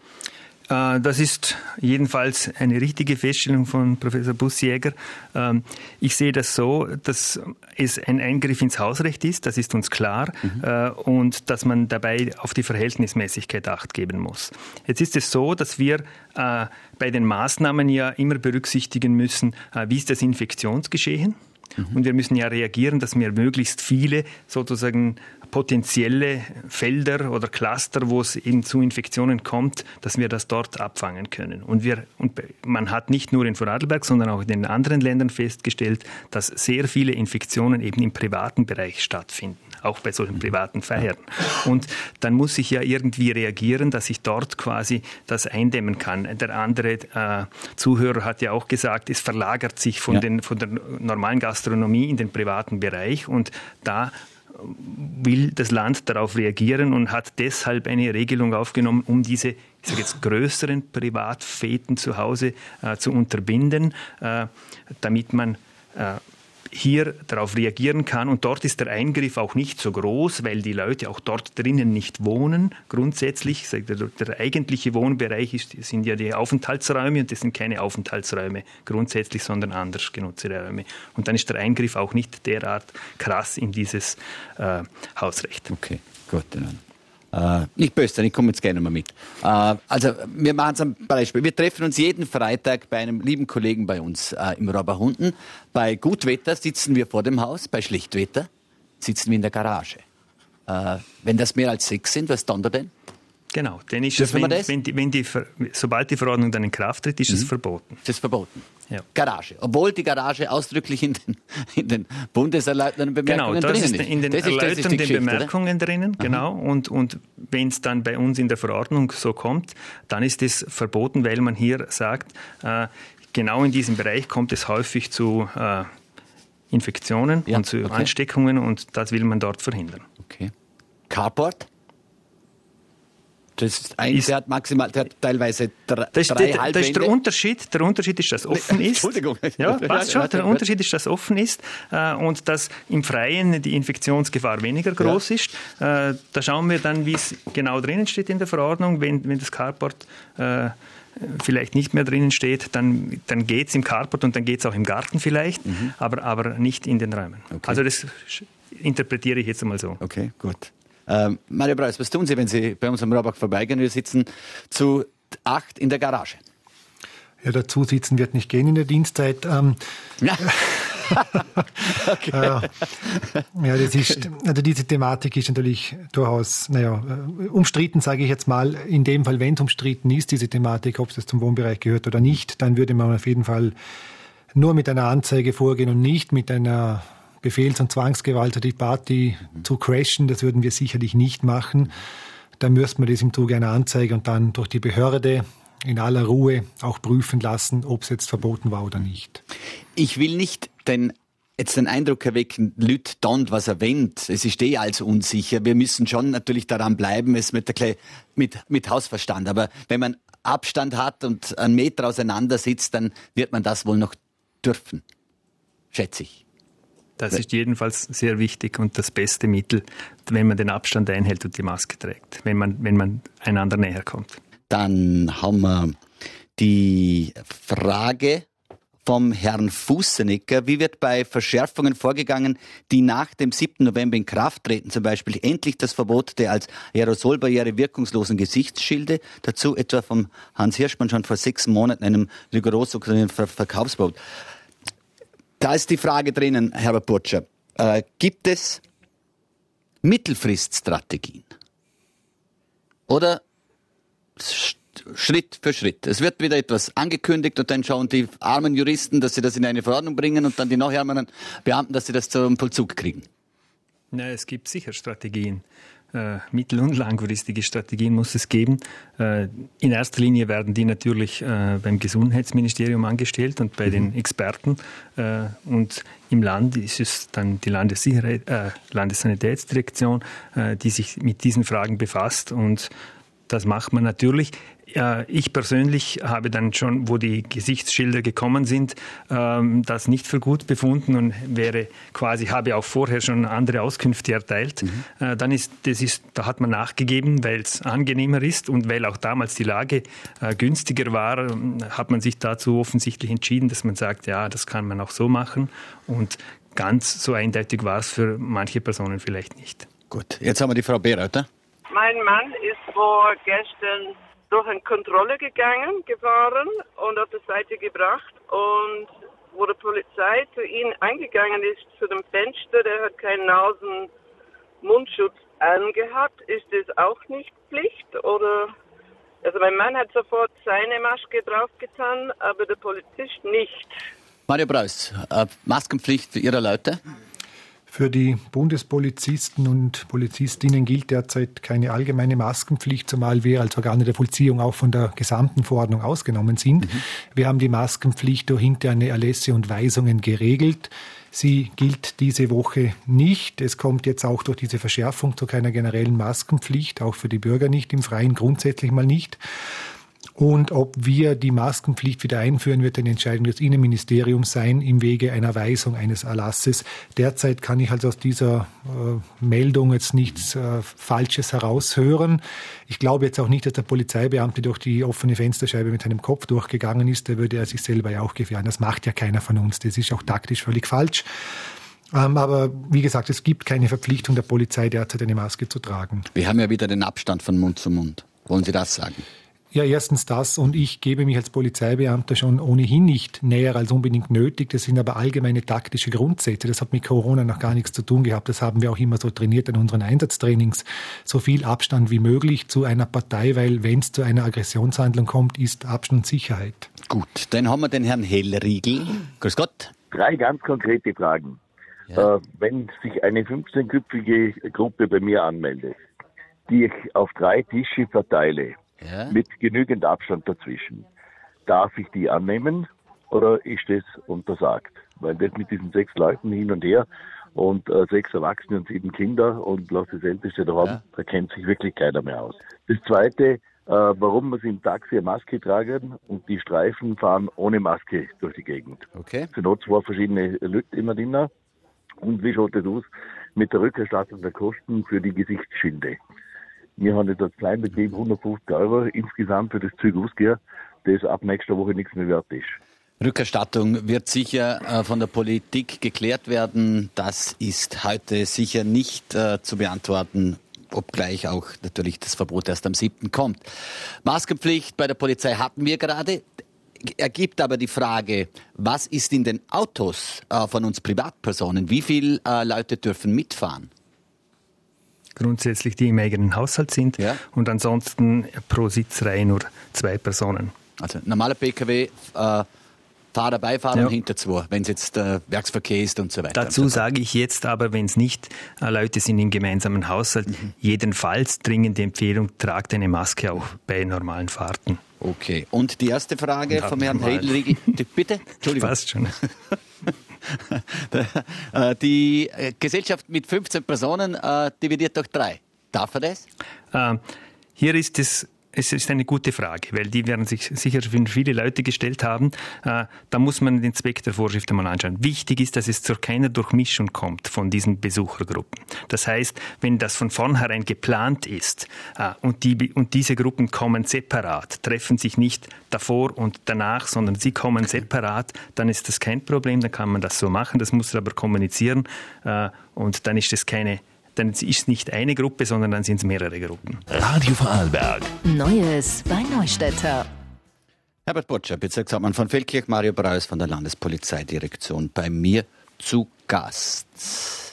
Das ist jedenfalls eine richtige Feststellung von Professor Bussjäger. Ich sehe das so, dass es ein Eingriff ins Hausrecht ist, das ist uns klar, mhm. und dass man dabei auf die Verhältnismäßigkeit Acht geben muss. Jetzt ist es so, dass wir bei den Maßnahmen ja immer berücksichtigen müssen, wie ist das Infektionsgeschehen? Mhm. Und wir müssen ja reagieren, dass wir möglichst viele sozusagen potenzielle Felder oder Cluster, wo es eben zu Infektionen kommt, dass wir das dort abfangen können. Und, wir, und man hat nicht nur in Vorarlberg, sondern auch in den anderen Ländern festgestellt, dass sehr viele Infektionen eben im privaten Bereich stattfinden, auch bei solchen privaten Feiern. Und dann muss ich ja irgendwie reagieren, dass ich dort quasi das eindämmen kann. Der andere äh, Zuhörer hat ja auch gesagt, es verlagert sich von, ja. den, von der normalen Gastronomie in den privaten Bereich und da will das Land darauf reagieren und hat deshalb eine Regelung aufgenommen, um diese, ich sage jetzt, größeren Privatfeten zu Hause äh, zu unterbinden, äh, damit man äh, hier darauf reagieren kann. Und dort ist der Eingriff auch nicht so groß, weil die Leute auch dort drinnen nicht wohnen. Grundsätzlich, der, der eigentliche Wohnbereich ist, sind ja die Aufenthaltsräume und das sind keine Aufenthaltsräume grundsätzlich, sondern anders genutzte Räume. Und dann ist der Eingriff auch nicht derart krass in dieses äh, Hausrecht. Okay, gut. Äh, nicht böse, ich komme jetzt gerne mal mit. Äh, also wir machen es am Beispiel. Wir treffen uns jeden Freitag bei einem lieben Kollegen bei uns äh, im Roberhunden. Bei Gutwetter sitzen wir vor dem Haus, bei Schlechtwetter sitzen wir in der Garage. Äh, wenn das mehr als sechs sind, was dann da denn? Genau, denn ist es, wenn, wenn die, wenn die, sobald die Verordnung dann in Kraft tritt, ist mhm. es verboten. Das ist verboten. Ja. Garage. Obwohl die Garage ausdrücklich in den, in den bundeserläuternden Bemerkungen genau, das drinnen ist. Genau, in den erläuternden Bemerkungen oder? drinnen, genau. Mhm. Und, und wenn es dann bei uns in der Verordnung so kommt, dann ist es verboten, weil man hier sagt, äh, genau in diesem Bereich kommt es häufig zu äh, Infektionen ja, und zu okay. Ansteckungen und das will man dort verhindern. Okay. Carport? Das ist ein, der hat maximal, der hat teilweise drei, das ist, drei der, Halbwände. Das ist der Unterschied. Der Unterschied ist, dass offen ist. Entschuldigung. Ja, passt schon. Der Unterschied ist, dass offen ist äh, und dass im Freien die Infektionsgefahr weniger groß ja. ist. Äh, da schauen wir dann, wie es genau drinnen steht in der Verordnung. Wenn, wenn das Carport äh, vielleicht nicht mehr drinnen steht, dann, dann geht es im Carport und dann geht es auch im Garten vielleicht, mhm. aber, aber nicht in den Räumen. Okay. Also das interpretiere ich jetzt einmal so. Okay, gut. Ähm, Mario Preuß, was tun Sie, wenn Sie bei uns am Rohrbach vorbeigehen? Wir sitzen zu acht in der Garage. Ja, dazu sitzen wird nicht gehen in der Dienstzeit. Ähm, ja. okay. äh, ja, das ist, also diese Thematik ist natürlich durchaus, naja, umstritten, sage ich jetzt mal. In dem Fall, wenn es umstritten ist, diese Thematik, ob es zum Wohnbereich gehört oder nicht, dann würde man auf jeden Fall nur mit einer Anzeige vorgehen und nicht mit einer Befehls- und Zwangsgewalt oder die Party mhm. zu crashen, das würden wir sicherlich nicht machen. Da müsste man das im Zuge einer Anzeige und dann durch die Behörde in aller Ruhe auch prüfen lassen, ob es jetzt verboten war oder nicht. Ich will nicht den, jetzt den Eindruck erwecken, Leute tun, was er will. Es ist eh alles unsicher. Wir müssen schon natürlich daran bleiben, es mit, der, mit, mit Hausverstand. Aber wenn man Abstand hat und einen Meter auseinander sitzt, dann wird man das wohl noch dürfen, schätze ich. Das ist jedenfalls sehr wichtig und das beste Mittel, wenn man den Abstand einhält und die Maske trägt, wenn man, wenn man einander näher kommt. Dann haben wir die Frage vom Herrn Fussenecker. Wie wird bei Verschärfungen vorgegangen, die nach dem siebten November in Kraft treten? Zum Beispiel endlich das Verbot der als Aerosolbarriere wirkungslosen Gesichtsschilde. Dazu etwa vom Hans Hirschmann schon vor sechs Monaten einem rigoros Ver- Verkaufsverbot. Da ist die Frage drinnen, Herbert Burtscher, äh, gibt es Mittelfriststrategien? Oder Schritt für Schritt? Es wird wieder etwas angekündigt und dann schauen die armen Juristen, dass sie das in eine Verordnung bringen und dann die noch ärmeren Beamten, dass sie das zum Vollzug kriegen. Na, es gibt sicher Strategien. Äh, mittel- und langfristige Strategien muss es geben. Äh, in erster Linie werden die natürlich äh, beim Gesundheitsministerium angestellt und bei mhm. den Experten. Äh, und im Land ist es dann die Landessicherheit, äh, Landessanitätsdirektion, äh, die sich mit diesen Fragen befasst. Und das macht man natürlich. Ich persönlich habe dann schon, wo die Gesichtsschilder gekommen sind, das nicht für gut befunden und wäre quasi, habe auch vorher schon andere Auskünfte erteilt. Mhm. Dann ist, das ist, da hat man nachgegeben, weil es angenehmer ist und weil auch damals die Lage günstiger war, hat man sich dazu offensichtlich entschieden, dass man sagt, ja, das kann man auch so machen. Und ganz so eindeutig war es für manche Personen vielleicht nicht. Gut, jetzt haben wir die Frau Bereuter. Mein Mann ist vorgestern durch eine Kontrolle gegangen, gefahren und auf die Seite gebracht. Und wo die Polizei zu ihm eingegangen ist, zu dem Fenster, der hat keinen Nasen-Mundschutz angehabt, ist das auch nicht Pflicht? Oder, also mein Mann hat sofort seine Maske draufgetan, aber der Polizist nicht. Mario Preuß, äh, Maskenpflicht für Ihre Leute? Für die Bundespolizisten und Polizistinnen gilt derzeit keine allgemeine Maskenpflicht, zumal wir als Organe der Vollziehung auch von der gesamten Verordnung ausgenommen sind. Mhm. Wir haben die Maskenpflicht durch interne Erlässe und Weisungen geregelt. Sie gilt diese Woche nicht. Es kommt jetzt auch durch diese Verschärfung zu keiner generellen Maskenpflicht, auch für die Bürger nicht, im Freien grundsätzlich mal nicht. Und ob wir die Maskenpflicht wieder einführen, wird eine Entscheidung des Innenministeriums sein, im Wege einer Weisung eines Erlasses. Derzeit kann ich also aus dieser äh, Meldung jetzt nichts äh, Falsches heraushören. Ich glaube jetzt auch nicht, dass der Polizeibeamte durch die offene Fensterscheibe mit seinem Kopf durchgegangen ist. Da würde er sich selber ja auch gefährden. Das macht ja keiner von uns. Das ist auch taktisch völlig falsch. Ähm, aber wie gesagt, es gibt keine Verpflichtung der Polizei, derzeit eine Maske zu tragen. Wir haben ja wieder den Abstand von Mund zu Mund. Wollen Sie das sagen? Ja, erstens das, und ich gebe mich als Polizeibeamter schon ohnehin nicht näher als unbedingt nötig. Das sind aber allgemeine taktische Grundsätze. Das hat mit Corona noch gar nichts zu tun gehabt. Das haben wir auch immer so trainiert in unseren Einsatztrainings. So viel Abstand wie möglich zu einer Partei, weil wenn es zu einer Aggressionshandlung kommt, ist Abstand Sicherheit. Gut, dann haben wir den Herrn Hellriegel. Grüß Gott. Drei ganz konkrete Fragen. Ja. Äh, wenn sich eine fünfzehnköpfige Gruppe bei mir anmeldet, die ich auf drei Tische verteile, ja, mit genügend Abstand dazwischen, darf ich die annehmen oder ist das untersagt? Weil das mit diesen sechs Leuten hin und her und äh, sechs Erwachsene und sieben Kinder und lass das Älteste da haben, ja, da kennt sich wirklich keiner mehr aus. Das Zweite, äh, warum wir im Taxi eine Maske tragen und die Streifen fahren ohne Maske durch die Gegend. Okay. Es sind auch zwei verschiedene Leute immer drin. Und wie schaut das aus mit der Rückerstattung der Kosten für die Gesichtsschilde? Wir haben jetzt als Kleinbetrieb hundertfünfzig Euro insgesamt für das Zeug ausgegeben, das ab nächster Woche nichts mehr wert ist. Rückerstattung wird sicher äh, von der Politik geklärt werden. Das ist heute sicher nicht äh, zu beantworten, obgleich auch natürlich das Verbot erst am siebten kommt. Maskenpflicht bei der Polizei hatten wir gerade. Ergibt aber die Frage, was ist in den Autos äh, von uns Privatpersonen? Wie viele äh, Leute dürfen mitfahren? Grundsätzlich die im eigenen Haushalt sind, ja, und ansonsten pro Sitzreihe nur zwei Personen. Also normaler P K W, äh, Fahrer, Beifahrer, ja, und hinter zwei, wenn es jetzt äh, Werksverkehr ist und so weiter. Dazu so sage ich jetzt aber, wenn es nicht äh, Leute sind im gemeinsamen Haushalt, mhm, jedenfalls dringende Empfehlung, tragt eine Maske auch bei normalen Fahrten. Okay, und die erste Frage vom Herrn Hellriegel, bitte? Entschuldigung. Passt schon. Die Gesellschaft mit fünfzehn Personen äh, dividiert durch drei. Darf er das? Äh, hier ist es, es ist eine gute Frage, weil die werden sich sicher viele Leute gestellt haben. Äh, da muss man den Zweck der Vorschrift einmal anschauen. Wichtig ist, dass es zu keiner Durchmischung kommt von diesen Besuchergruppen. Das heißt, wenn das von vornherein geplant ist äh, und, die, und diese Gruppen kommen separat, treffen sich nicht davor und danach, sondern sie kommen separat, dann ist das kein Problem, dann kann man das so machen. Das muss aber kommunizieren äh, und dann ist es keine Dann ist es nicht eine Gruppe, sondern dann sind es mehrere Gruppen. Radio Vorarlberg. Neues bei Neustädter. Herbert Botscher, Bezirkshauptmann von Feldkirch, Mario Braus von der Landespolizeidirektion bei mir zu Gast.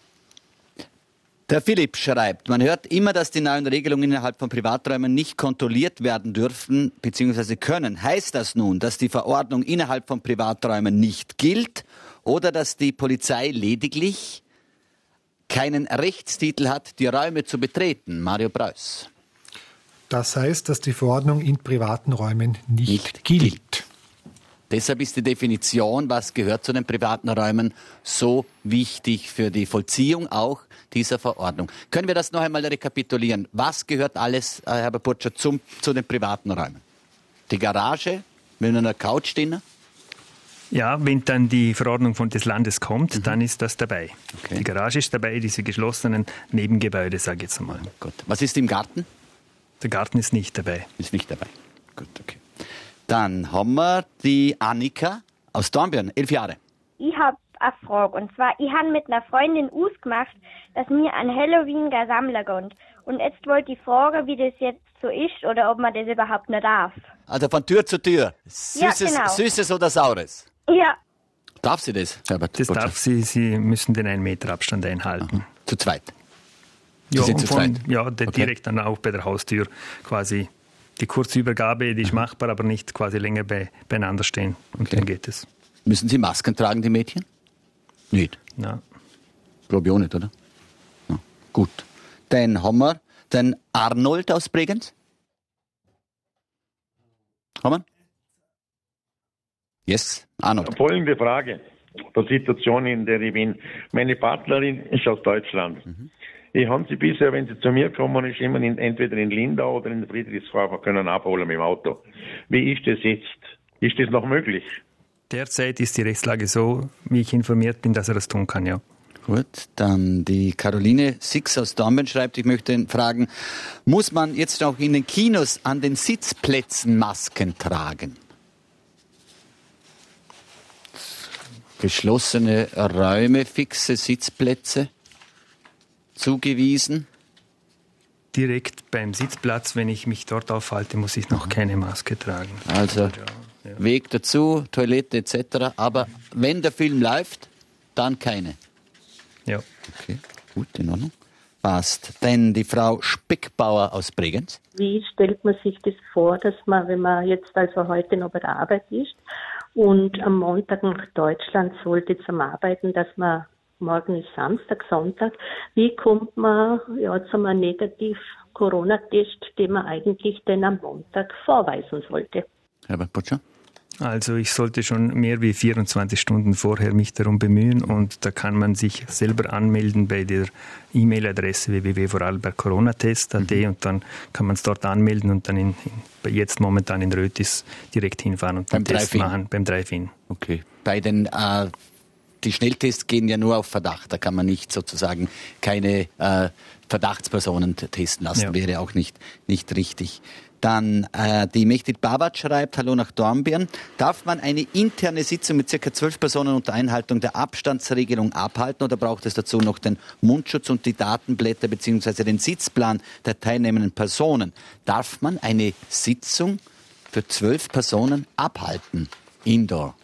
Der Philipp schreibt, man hört immer, dass die neuen Regelungen innerhalb von Privaträumen nicht kontrolliert werden dürfen bzw. können. Heißt das nun, dass die Verordnung innerhalb von Privaträumen nicht gilt oder dass die Polizei lediglich keinen Rechtstitel hat, die Räume zu betreten? Mario Braus. Das heißt, dass die Verordnung in privaten Räumen nicht, nicht gilt. gilt. Deshalb ist die Definition, was gehört zu den privaten Räumen, so wichtig für die Vollziehung auch dieser Verordnung. Können wir das noch einmal rekapitulieren? Was gehört alles, äh, Herr Botscher, zum, zu den privaten Räumen? Die Garage mit einer Couch drin? Ja, wenn dann die Verordnung von des Landes kommt, mhm, dann ist das dabei. Okay. Die Garage ist dabei, diese geschlossenen Nebengebäude, sage ich jetzt einmal. Gut. Was ist im Garten? Der Garten ist nicht dabei. Ist nicht dabei. Gut, okay. Dann haben wir die Annika aus Dornbirn, elf Jahre. Ich habe eine Frage. Und zwar, ich habe mit einer Freundin ausgemacht, dass mir an Halloween gar sammeln gehen. Und jetzt wollte ich fragen, wie das jetzt so ist oder ob man das überhaupt noch darf. Also von Tür zu Tür. Süßes, ja, genau. Süßes oder Saures? Ja. Darf sie das, Herbert? Das darf sie. Sie müssen den einen Meter Abstand einhalten. Aha. Zu zweit? Ja, zu von, zweit? ja der okay. Direkt dann auch bei der Haustür quasi. Die kurze Übergabe, die ist machbar, aber nicht quasi länger bei, beieinander stehen. Und okay. Dann geht es. Müssen Sie Masken tragen, die Mädchen? Nicht? Nein. Glaube ich auch nicht, oder? Ja. Gut. Dann haben wir den Arnold aus Bregenz. Haben wir? Yes, Arnold. Folgende Frage der Situation, in der ich bin. Meine Partnerin ist aus Deutschland. Mhm. Ich habe sie bisher, wenn sie zu mir kommen, ist immer in, entweder in Lindau oder in Friedrichshafen können abholen mit dem Auto. Wie ist das jetzt? Ist das noch möglich? Derzeit ist die Rechtslage so, wie ich informiert bin, dass er das tun kann, ja. Gut, dann die Caroline Six aus Dornbirn schreibt, ich möchte fragen, muss man jetzt auch in den Kinos an den Sitzplätzen Masken tragen? Geschlossene Räume, fixe Sitzplätze zugewiesen? Direkt beim Sitzplatz, wenn ich mich dort aufhalte, muss ich noch keine Maske tragen. Also ja, ja. Weg dazu, Toilette et cetera. Aber wenn der Film läuft, dann keine? Ja. Okay, gut, in Ordnung. Passt. Denn die Frau Speckbauer aus Bregenz? Wie stellt man sich das vor, dass man, wenn man jetzt also heute noch bei der Arbeit ist und am Montag nach Deutschland sollte zum Arbeiten, dass man morgen ist Samstag, Sonntag, wie kommt man ja zu einem Negativ-Corona-Test, den man eigentlich dann am Montag vorweisen sollte? Herbert Butcher? Also ich sollte schon mehr wie vierundzwanzig Stunden vorher mich darum bemühen und da kann man sich selber anmelden bei der E-Mail-Adresse w w w punkt vorarlberg coronatest punkt a t mhm. und dann kann man es dort anmelden und dann in, in, jetzt momentan in Rötis direkt hinfahren und den Test machen beim Drive-In. Okay. Bei den äh, die Schnelltests gehen ja nur auf Verdacht, da kann man nicht sozusagen keine äh, Verdachtspersonen testen lassen, ja. Wäre auch nicht, nicht richtig. Dann äh, die Mechtit Babat schreibt, hallo nach Dornbirn. Darf man eine interne Sitzung mit circa zwölf Personen unter Einhaltung der Abstandsregelung abhalten oder braucht es dazu noch den Mundschutz und die Datenblätter bzw. den Sitzplan der teilnehmenden Personen? Darf man eine Sitzung für zwölf Personen abhalten, indoor?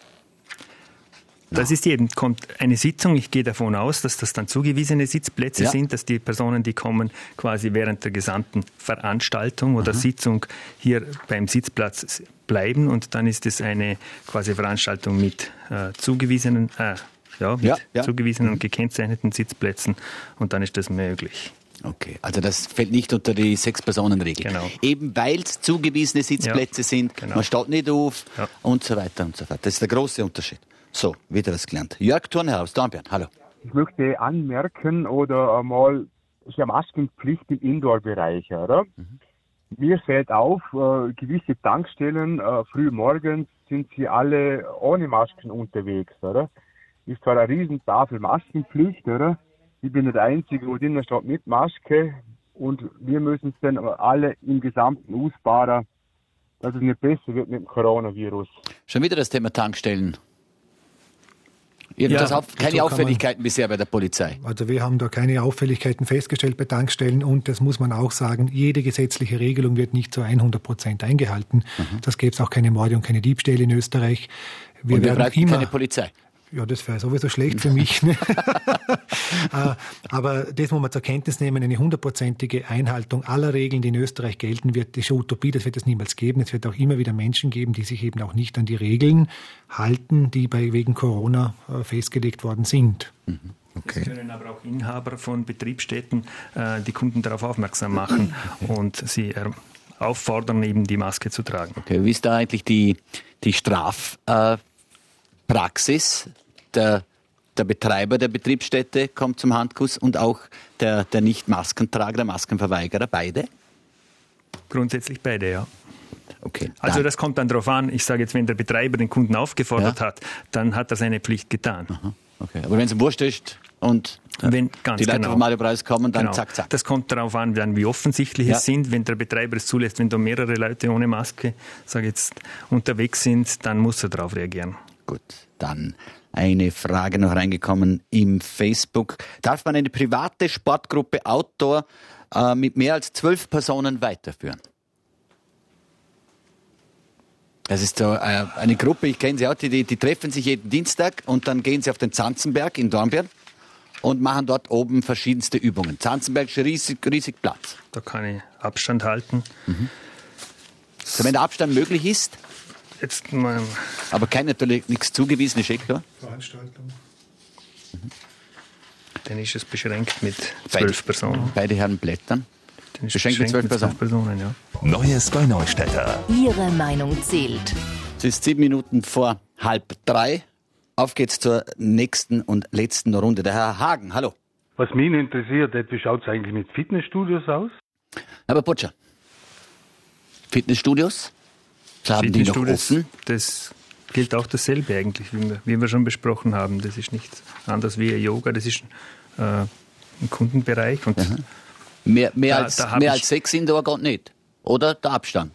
Das ist eben, kommt eine Sitzung, ich gehe davon aus, dass das dann zugewiesene Sitzplätze ja. sind, dass die Personen, die kommen, quasi während der gesamten Veranstaltung oder Aha. Sitzung hier beim Sitzplatz bleiben und dann ist es eine quasi Veranstaltung mit äh, zugewiesenen, äh, ja, mit ja, ja. zugewiesenen und gekennzeichneten Sitzplätzen und dann ist das möglich. Okay, also das fällt nicht unter die Sechs-Personen-Regel. Genau. Eben weil es zugewiesene Sitzplätze ja, sind, genau. Man steht nicht auf ja. und so weiter und so fort. Das ist der große Unterschied. So, wieder was gelernt. Jörg Thurnherr aus Dornbirn, hallo. Ich möchte anmerken oder einmal, es ist ja Maskenpflicht im Indoor-Bereich, oder? Mhm. Mir fällt auf, äh, gewisse Tankstellen, äh, früh morgens sind sie alle ohne Masken unterwegs, oder? Ist zwar eine riesen Tafel Maskenpflicht, oder? Ich bin der Einzige, wo drinnen steht mit Maske und wir müssen es dann alle im Gesamten ausbaden, dass es nicht besser wird mit dem Coronavirus. Schon wieder das Thema Tankstellen. Ihr habt ja, das auf, keine so Auffälligkeiten man, bisher bei der Polizei? Also wir haben da keine Auffälligkeiten festgestellt bei Tankstellen und das muss man auch sagen, jede gesetzliche Regelung wird nicht zu hundert Prozent eingehalten. Mhm. Das gäbe es auch keine Morde und keine Diebstähle in Österreich. Wir und wir werden immer keine Polizei? Ja, das wäre sowieso schlecht für mich. Aber das muss man zur Kenntnis nehmen, eine hundertprozentige Einhaltung aller Regeln, die in Österreich gelten wird, ist eine Utopie, das wird es niemals geben. Es wird auch immer wieder Menschen geben, die sich eben auch nicht an die Regeln halten, die bei wegen Corona festgelegt worden sind. Okay. Es können aber auch Inhaber von Betriebsstätten äh, die Kunden darauf aufmerksam machen und sie äh, auffordern, eben die Maske zu tragen. Okay, wie ist da eigentlich die, die Strafpraxis? Äh, Der, der Betreiber der Betriebsstätte kommt zum Handkuss und auch der, der Nicht-Maskentrager, der Maskenverweigerer, beide? Grundsätzlich beide, ja. Okay. Also dann. Das kommt dann darauf an, ich sage jetzt, wenn der Betreiber den Kunden aufgefordert ja. hat, dann hat er seine Pflicht getan. Aha. Okay. Aber wenn es wurscht ist und wenn, ganz die Leute genau. vom Mario Preis kommen, dann genau. zack, zack. Das kommt darauf an, wie offensichtlich ja. es sind. Wenn der Betreiber es zulässt, wenn da mehrere Leute ohne Maske, sage jetzt, unterwegs sind, dann muss er darauf reagieren. Gut, dann eine Frage noch reingekommen im Facebook. Darf man eine private Sportgruppe Outdoor äh, mit mehr als zwölf Personen weiterführen? Das ist so äh, eine Gruppe, ich kenne sie auch, die, die treffen sich jeden Dienstag und dann gehen sie auf den Zanzenberg in Dornbirn und machen dort oben verschiedenste Übungen. Zanzenberg ist riesig, riesig Platz. Da kann ich Abstand halten. Mhm. So, wenn der Abstand möglich ist, Jetzt mal. aber kein natürlich nichts zugewiesene Sektor. Veranstaltung. Mhm. Dann ist es beschränkt mit zwölf Personen. Beide Herren Blättern. Dann ist beschränkt, beschränkt mit zwölf Personen. Personen ja. Neues bei Neustädter. Ihre Meinung zählt. Es ist sieben Minuten vor halb drei. Auf geht's zur nächsten und letzten Runde. Der Herr Hagen, hallo. Was mich interessiert, wie schaut es eigentlich mit Fitnessstudios aus? Aber Butcher, Fitnessstudios? Haben die noch offen? Das gilt auch dasselbe eigentlich, wie wir, wie wir schon besprochen haben. Das ist nichts anderes wie Yoga, das ist äh, ein Kundenbereich. Und mhm. Mehr, mehr, da, als, da mehr als sechs Indoor geht nicht, oder? Der Abstand?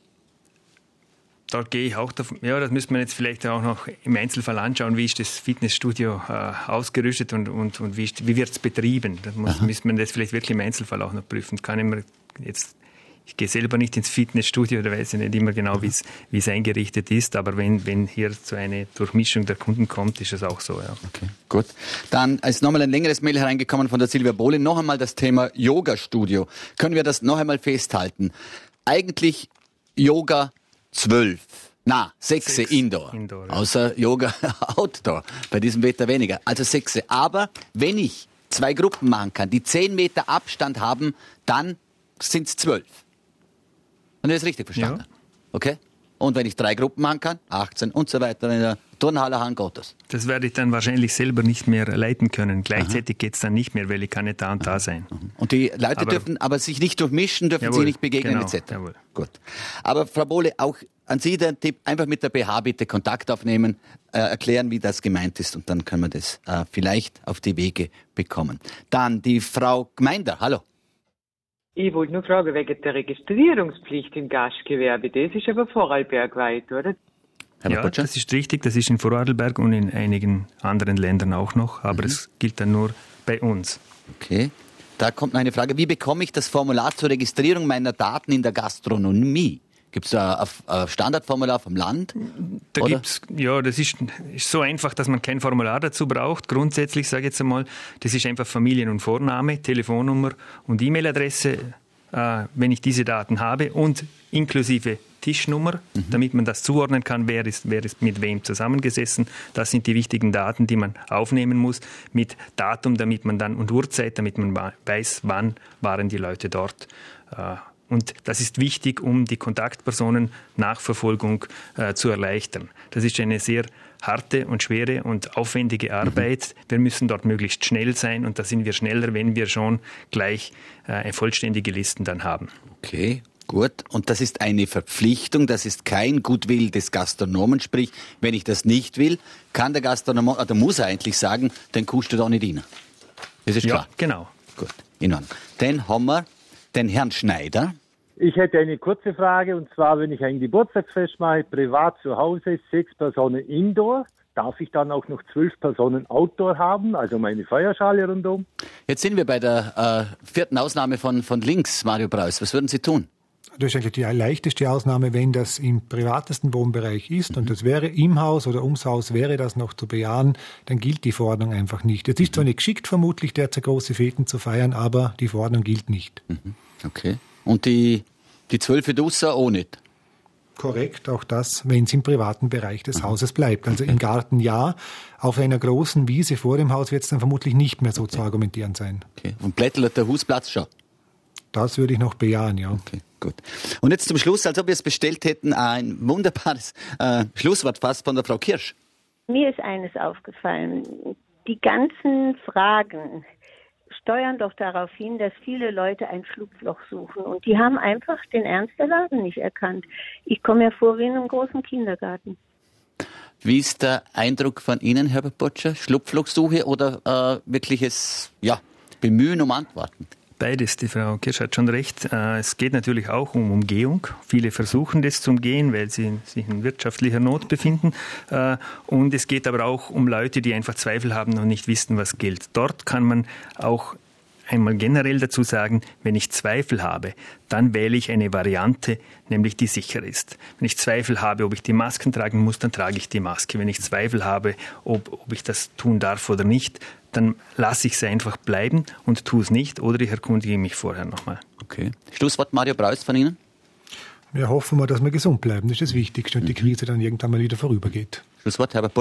Da gehe ich auch davon, ja, das müsste man jetzt vielleicht auch noch im Einzelfall anschauen, wie ist das Fitnessstudio äh, ausgerüstet und, und, und wie, wie wird es betrieben. Da muss, müsste man das vielleicht wirklich im Einzelfall auch noch prüfen. Das kann ich mir jetzt, ich gehe selber nicht ins Fitnessstudio, da weiß ich nicht immer genau, wie es eingerichtet ist, aber wenn, wenn hier zu einer Durchmischung der Kunden kommt, ist es auch so, ja. Okay, gut. Dann ist nochmal ein längeres Mail hereingekommen von der Silvia Bohle. Noch einmal das Thema Yoga-Studio. Können wir das noch einmal festhalten? Eigentlich Yoga zwölf. Na, sechs Indoor. Indoor ja. Außer Yoga Outdoor. Bei diesem Wetter weniger. Also sechs. Aber wenn ich zwei Gruppen machen kann, die zehn Meter Abstand haben, dann sind es zwölf. Habe ich das richtig verstanden? Ja. Okay? Und wenn ich drei Gruppen machen kann, achtzehn und so weiter, in der Turnhalle haben Gottes. Das werde ich dann wahrscheinlich selber nicht mehr leiten können. Gleichzeitig geht es dann nicht mehr, weil ich kann nicht da und da sein. Und die Leute aber dürfen aber sich nicht durchmischen, dürfen jawohl, sich nicht begegnen genau, et cetera. Jawohl. Gut. Aber Frau Bohle, auch an Sie der Tipp, einfach mit der B H bitte Kontakt aufnehmen, äh, erklären, wie das gemeint ist und dann können wir das äh, vielleicht auf die Wege bekommen. Dann die Frau Gmeinder, hallo. Ich wollte nur fragen, wegen der Registrierungspflicht im Gastgewerbe. Das ist aber vorarlbergweit, oder? Ja, das ist richtig. Das ist in Vorarlberg und in einigen anderen Ländern auch noch. Aber es mhm. gilt dann nur bei uns. Okay. Da kommt noch eine Frage. Wie bekomme ich das Formular zur Registrierung meiner Daten in der Gastronomie? Gibt es da ein Standardformular vom Land? Da gibt's, ja, das ist, ist so einfach, dass man kein Formular dazu braucht. Grundsätzlich, sage ich jetzt einmal, das ist einfach Familien- und Vorname, Telefonnummer und E-Mail-Adresse, äh, wenn ich diese Daten habe und inklusive Tischnummer, mhm. damit man das zuordnen kann, wer ist, wer ist mit wem zusammengesessen. Das sind die wichtigen Daten, die man aufnehmen muss, mit Datum, damit man dann und Uhrzeit, damit man weiß, wann waren die Leute dort. Äh, Und das ist wichtig, um die Kontaktpersonen-Nachverfolgung äh, zu erleichtern. Das ist eine sehr harte und schwere und aufwendige Arbeit. Mhm. Wir müssen dort möglichst schnell sein und da sind wir schneller, wenn wir schon gleich äh, vollständige Listen dann haben. Okay, gut. Und das ist eine Verpflichtung, das ist kein Gutwill des Gastronomen. Sprich, wenn ich das nicht will, kann der Gastronom, oder muss er eigentlich sagen, dann kostet auch nicht rein. Das ist klar. Ja, genau. Gut, in Ordnung. Dann haben wir den Herrn Schneider. Ich hätte eine kurze Frage, und zwar, wenn ich ein Geburtstagsfest mache, privat zu Hause, sechs Personen Indoor, darf ich dann auch noch zwölf Personen Outdoor haben, also meine Feuerschale rundum? Jetzt sind wir bei der äh, vierten Ausnahme von, von links, Mario Braus. Was würden Sie tun? Das ist eigentlich die leichteste Ausnahme, wenn das im privatesten Wohnbereich ist und das wäre im Haus oder ums Haus wäre das noch zu bejahen, dann gilt die Verordnung einfach nicht. Jetzt ist zwar nicht geschickt vermutlich, derzeit große Feten zu feiern, aber die Verordnung gilt nicht. Okay. Und die, die zwölfe Dusser auch nicht? Korrekt, auch das, wenn es im privaten Bereich des Hauses bleibt. Also im Garten ja, auf einer großen Wiese vor dem Haus wird es dann vermutlich nicht mehr so okay. zu argumentieren sein. Okay. Und blättert der Hausplatz schon? Das würde ich noch bejahen, ja. Okay, gut. Und jetzt zum Schluss, als ob wir es bestellt hätten, ein wunderbares äh, Schlusswort fast von der Frau Kirsch. Mir ist eines aufgefallen. Die ganzen Fragen steuern doch darauf hin, dass viele Leute ein Schlupfloch suchen. Und die haben einfach den Ernst der Lage nicht erkannt. Ich komme ja vor wie in einem großen Kindergarten. Wie ist der Eindruck von Ihnen, Herbert Botscher? Schlupflochsuche oder äh, wirkliches ja, Bemühen um Antworten? Beides, die Frau Kirsch hat schon recht. Es geht natürlich auch um Umgehung. Viele versuchen das zu umgehen, weil sie sich in wirtschaftlicher Not befinden. Und es geht aber auch um Leute, die einfach Zweifel haben und nicht wissen, was gilt. Dort kann man auch einmal generell dazu sagen, wenn ich Zweifel habe, dann wähle ich eine Variante, nämlich die sicher ist. Wenn ich Zweifel habe, ob ich die Masken tragen muss, dann trage ich die Maske. Wenn ich Zweifel habe, ob, ob ich das tun darf oder nicht, dann lasse ich es einfach bleiben und tue es nicht oder ich erkundige mich vorher nochmal. Okay. Schlusswort Mario Braus von Ihnen? Wir hoffen mal, dass wir gesund bleiben. Das ist das Wichtigste und die Krise dann irgendwann mal wieder vorübergeht. Schlusswort Herbert Botscher?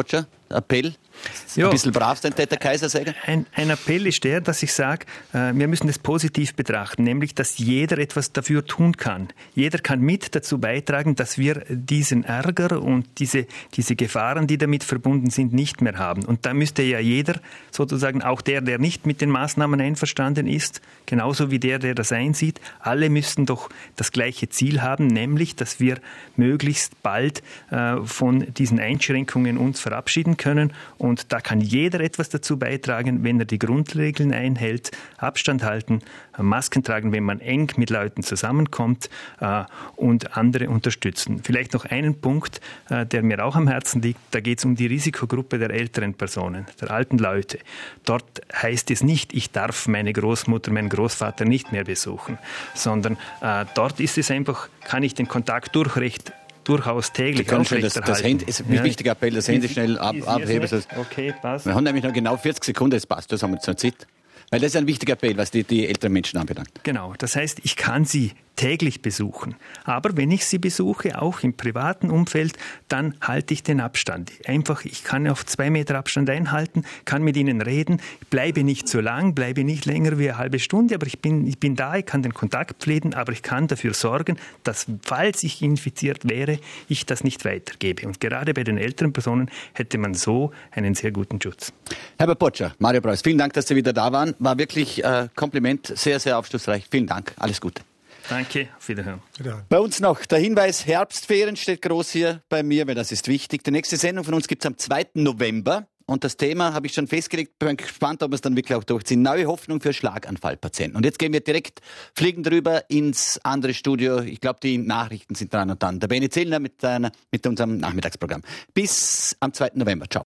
Appell? Ja. Ein bisschen brav sein, der Kaiser sagen? Ein, ein Appell ist der, dass ich sage, äh, wir müssen es positiv betrachten, nämlich, dass jeder etwas dafür tun kann. Jeder kann mit dazu beitragen, dass wir diesen Ärger und diese, diese Gefahren, die damit verbunden sind, nicht mehr haben. Und da müsste ja jeder, sozusagen auch der, der nicht mit den Maßnahmen einverstanden ist, genauso wie der, der das einsieht, alle müssten doch das gleiche Ziel haben, nämlich, dass wir möglichst bald äh, von diesen Einschränkungen uns verabschieden können. Und da kann jeder etwas dazu beitragen, wenn er die Grundregeln einhält, Abstand halten, Masken tragen, wenn man eng mit Leuten zusammenkommt äh, und andere unterstützen. Vielleicht noch einen Punkt, äh, der mir auch am Herzen liegt. Da geht es um die Risikogruppe der älteren Personen, der alten Leute. Dort heißt es nicht, ich darf meine Großmutter, meinen Großvater nicht mehr besuchen, sondern äh, dort ist es einfach, kann ich den Kontakt durchrecht durchaus täglich aufrechterhalten. Das, das Handy ist ein ja. wichtiger Appell, das Handy schnell ab, abheben. Okay, passt. Wir haben nämlich noch genau vierzig Sekunden, das passt, das haben wir jetzt noch Zeit. Weil das ist ein wichtiger Appell, was die, die älteren Menschen anbelangt. Genau, das heißt, ich kann sie täglich besuchen. Aber wenn ich sie besuche, auch im privaten Umfeld, dann halte ich den Abstand. Einfach, ich kann auf zwei Meter Abstand einhalten, kann mit ihnen reden, bleibe nicht so lang, bleibe nicht länger wie eine halbe Stunde, aber ich bin, ich bin da, ich kann den Kontakt pflegen, aber ich kann dafür sorgen, dass, falls ich infiziert wäre, ich das nicht weitergebe. Und gerade bei den älteren Personen hätte man so einen sehr guten Schutz. Herbert Potscher, Mario Preuß, vielen Dank, dass Sie wieder da waren. War wirklich äh, Kompliment, sehr, sehr aufschlussreich. Vielen Dank, alles Gute. Danke, auf Wiederhören. Bei uns noch der Hinweis, Herbstferien steht groß hier bei mir, weil das ist wichtig. Die nächste Sendung von uns gibt es am zweiten November. Und das Thema habe ich schon festgelegt, bin gespannt, ob wir es dann wirklich auch durchziehen. Neue Hoffnung für Schlaganfallpatienten. Und jetzt gehen wir direkt, fliegen drüber ins andere Studio. Ich glaube, die Nachrichten sind dran und dann. Der Benny Zellner mit, äh, mit unserem Nachmittagsprogramm. Bis am zweiten November. Ciao.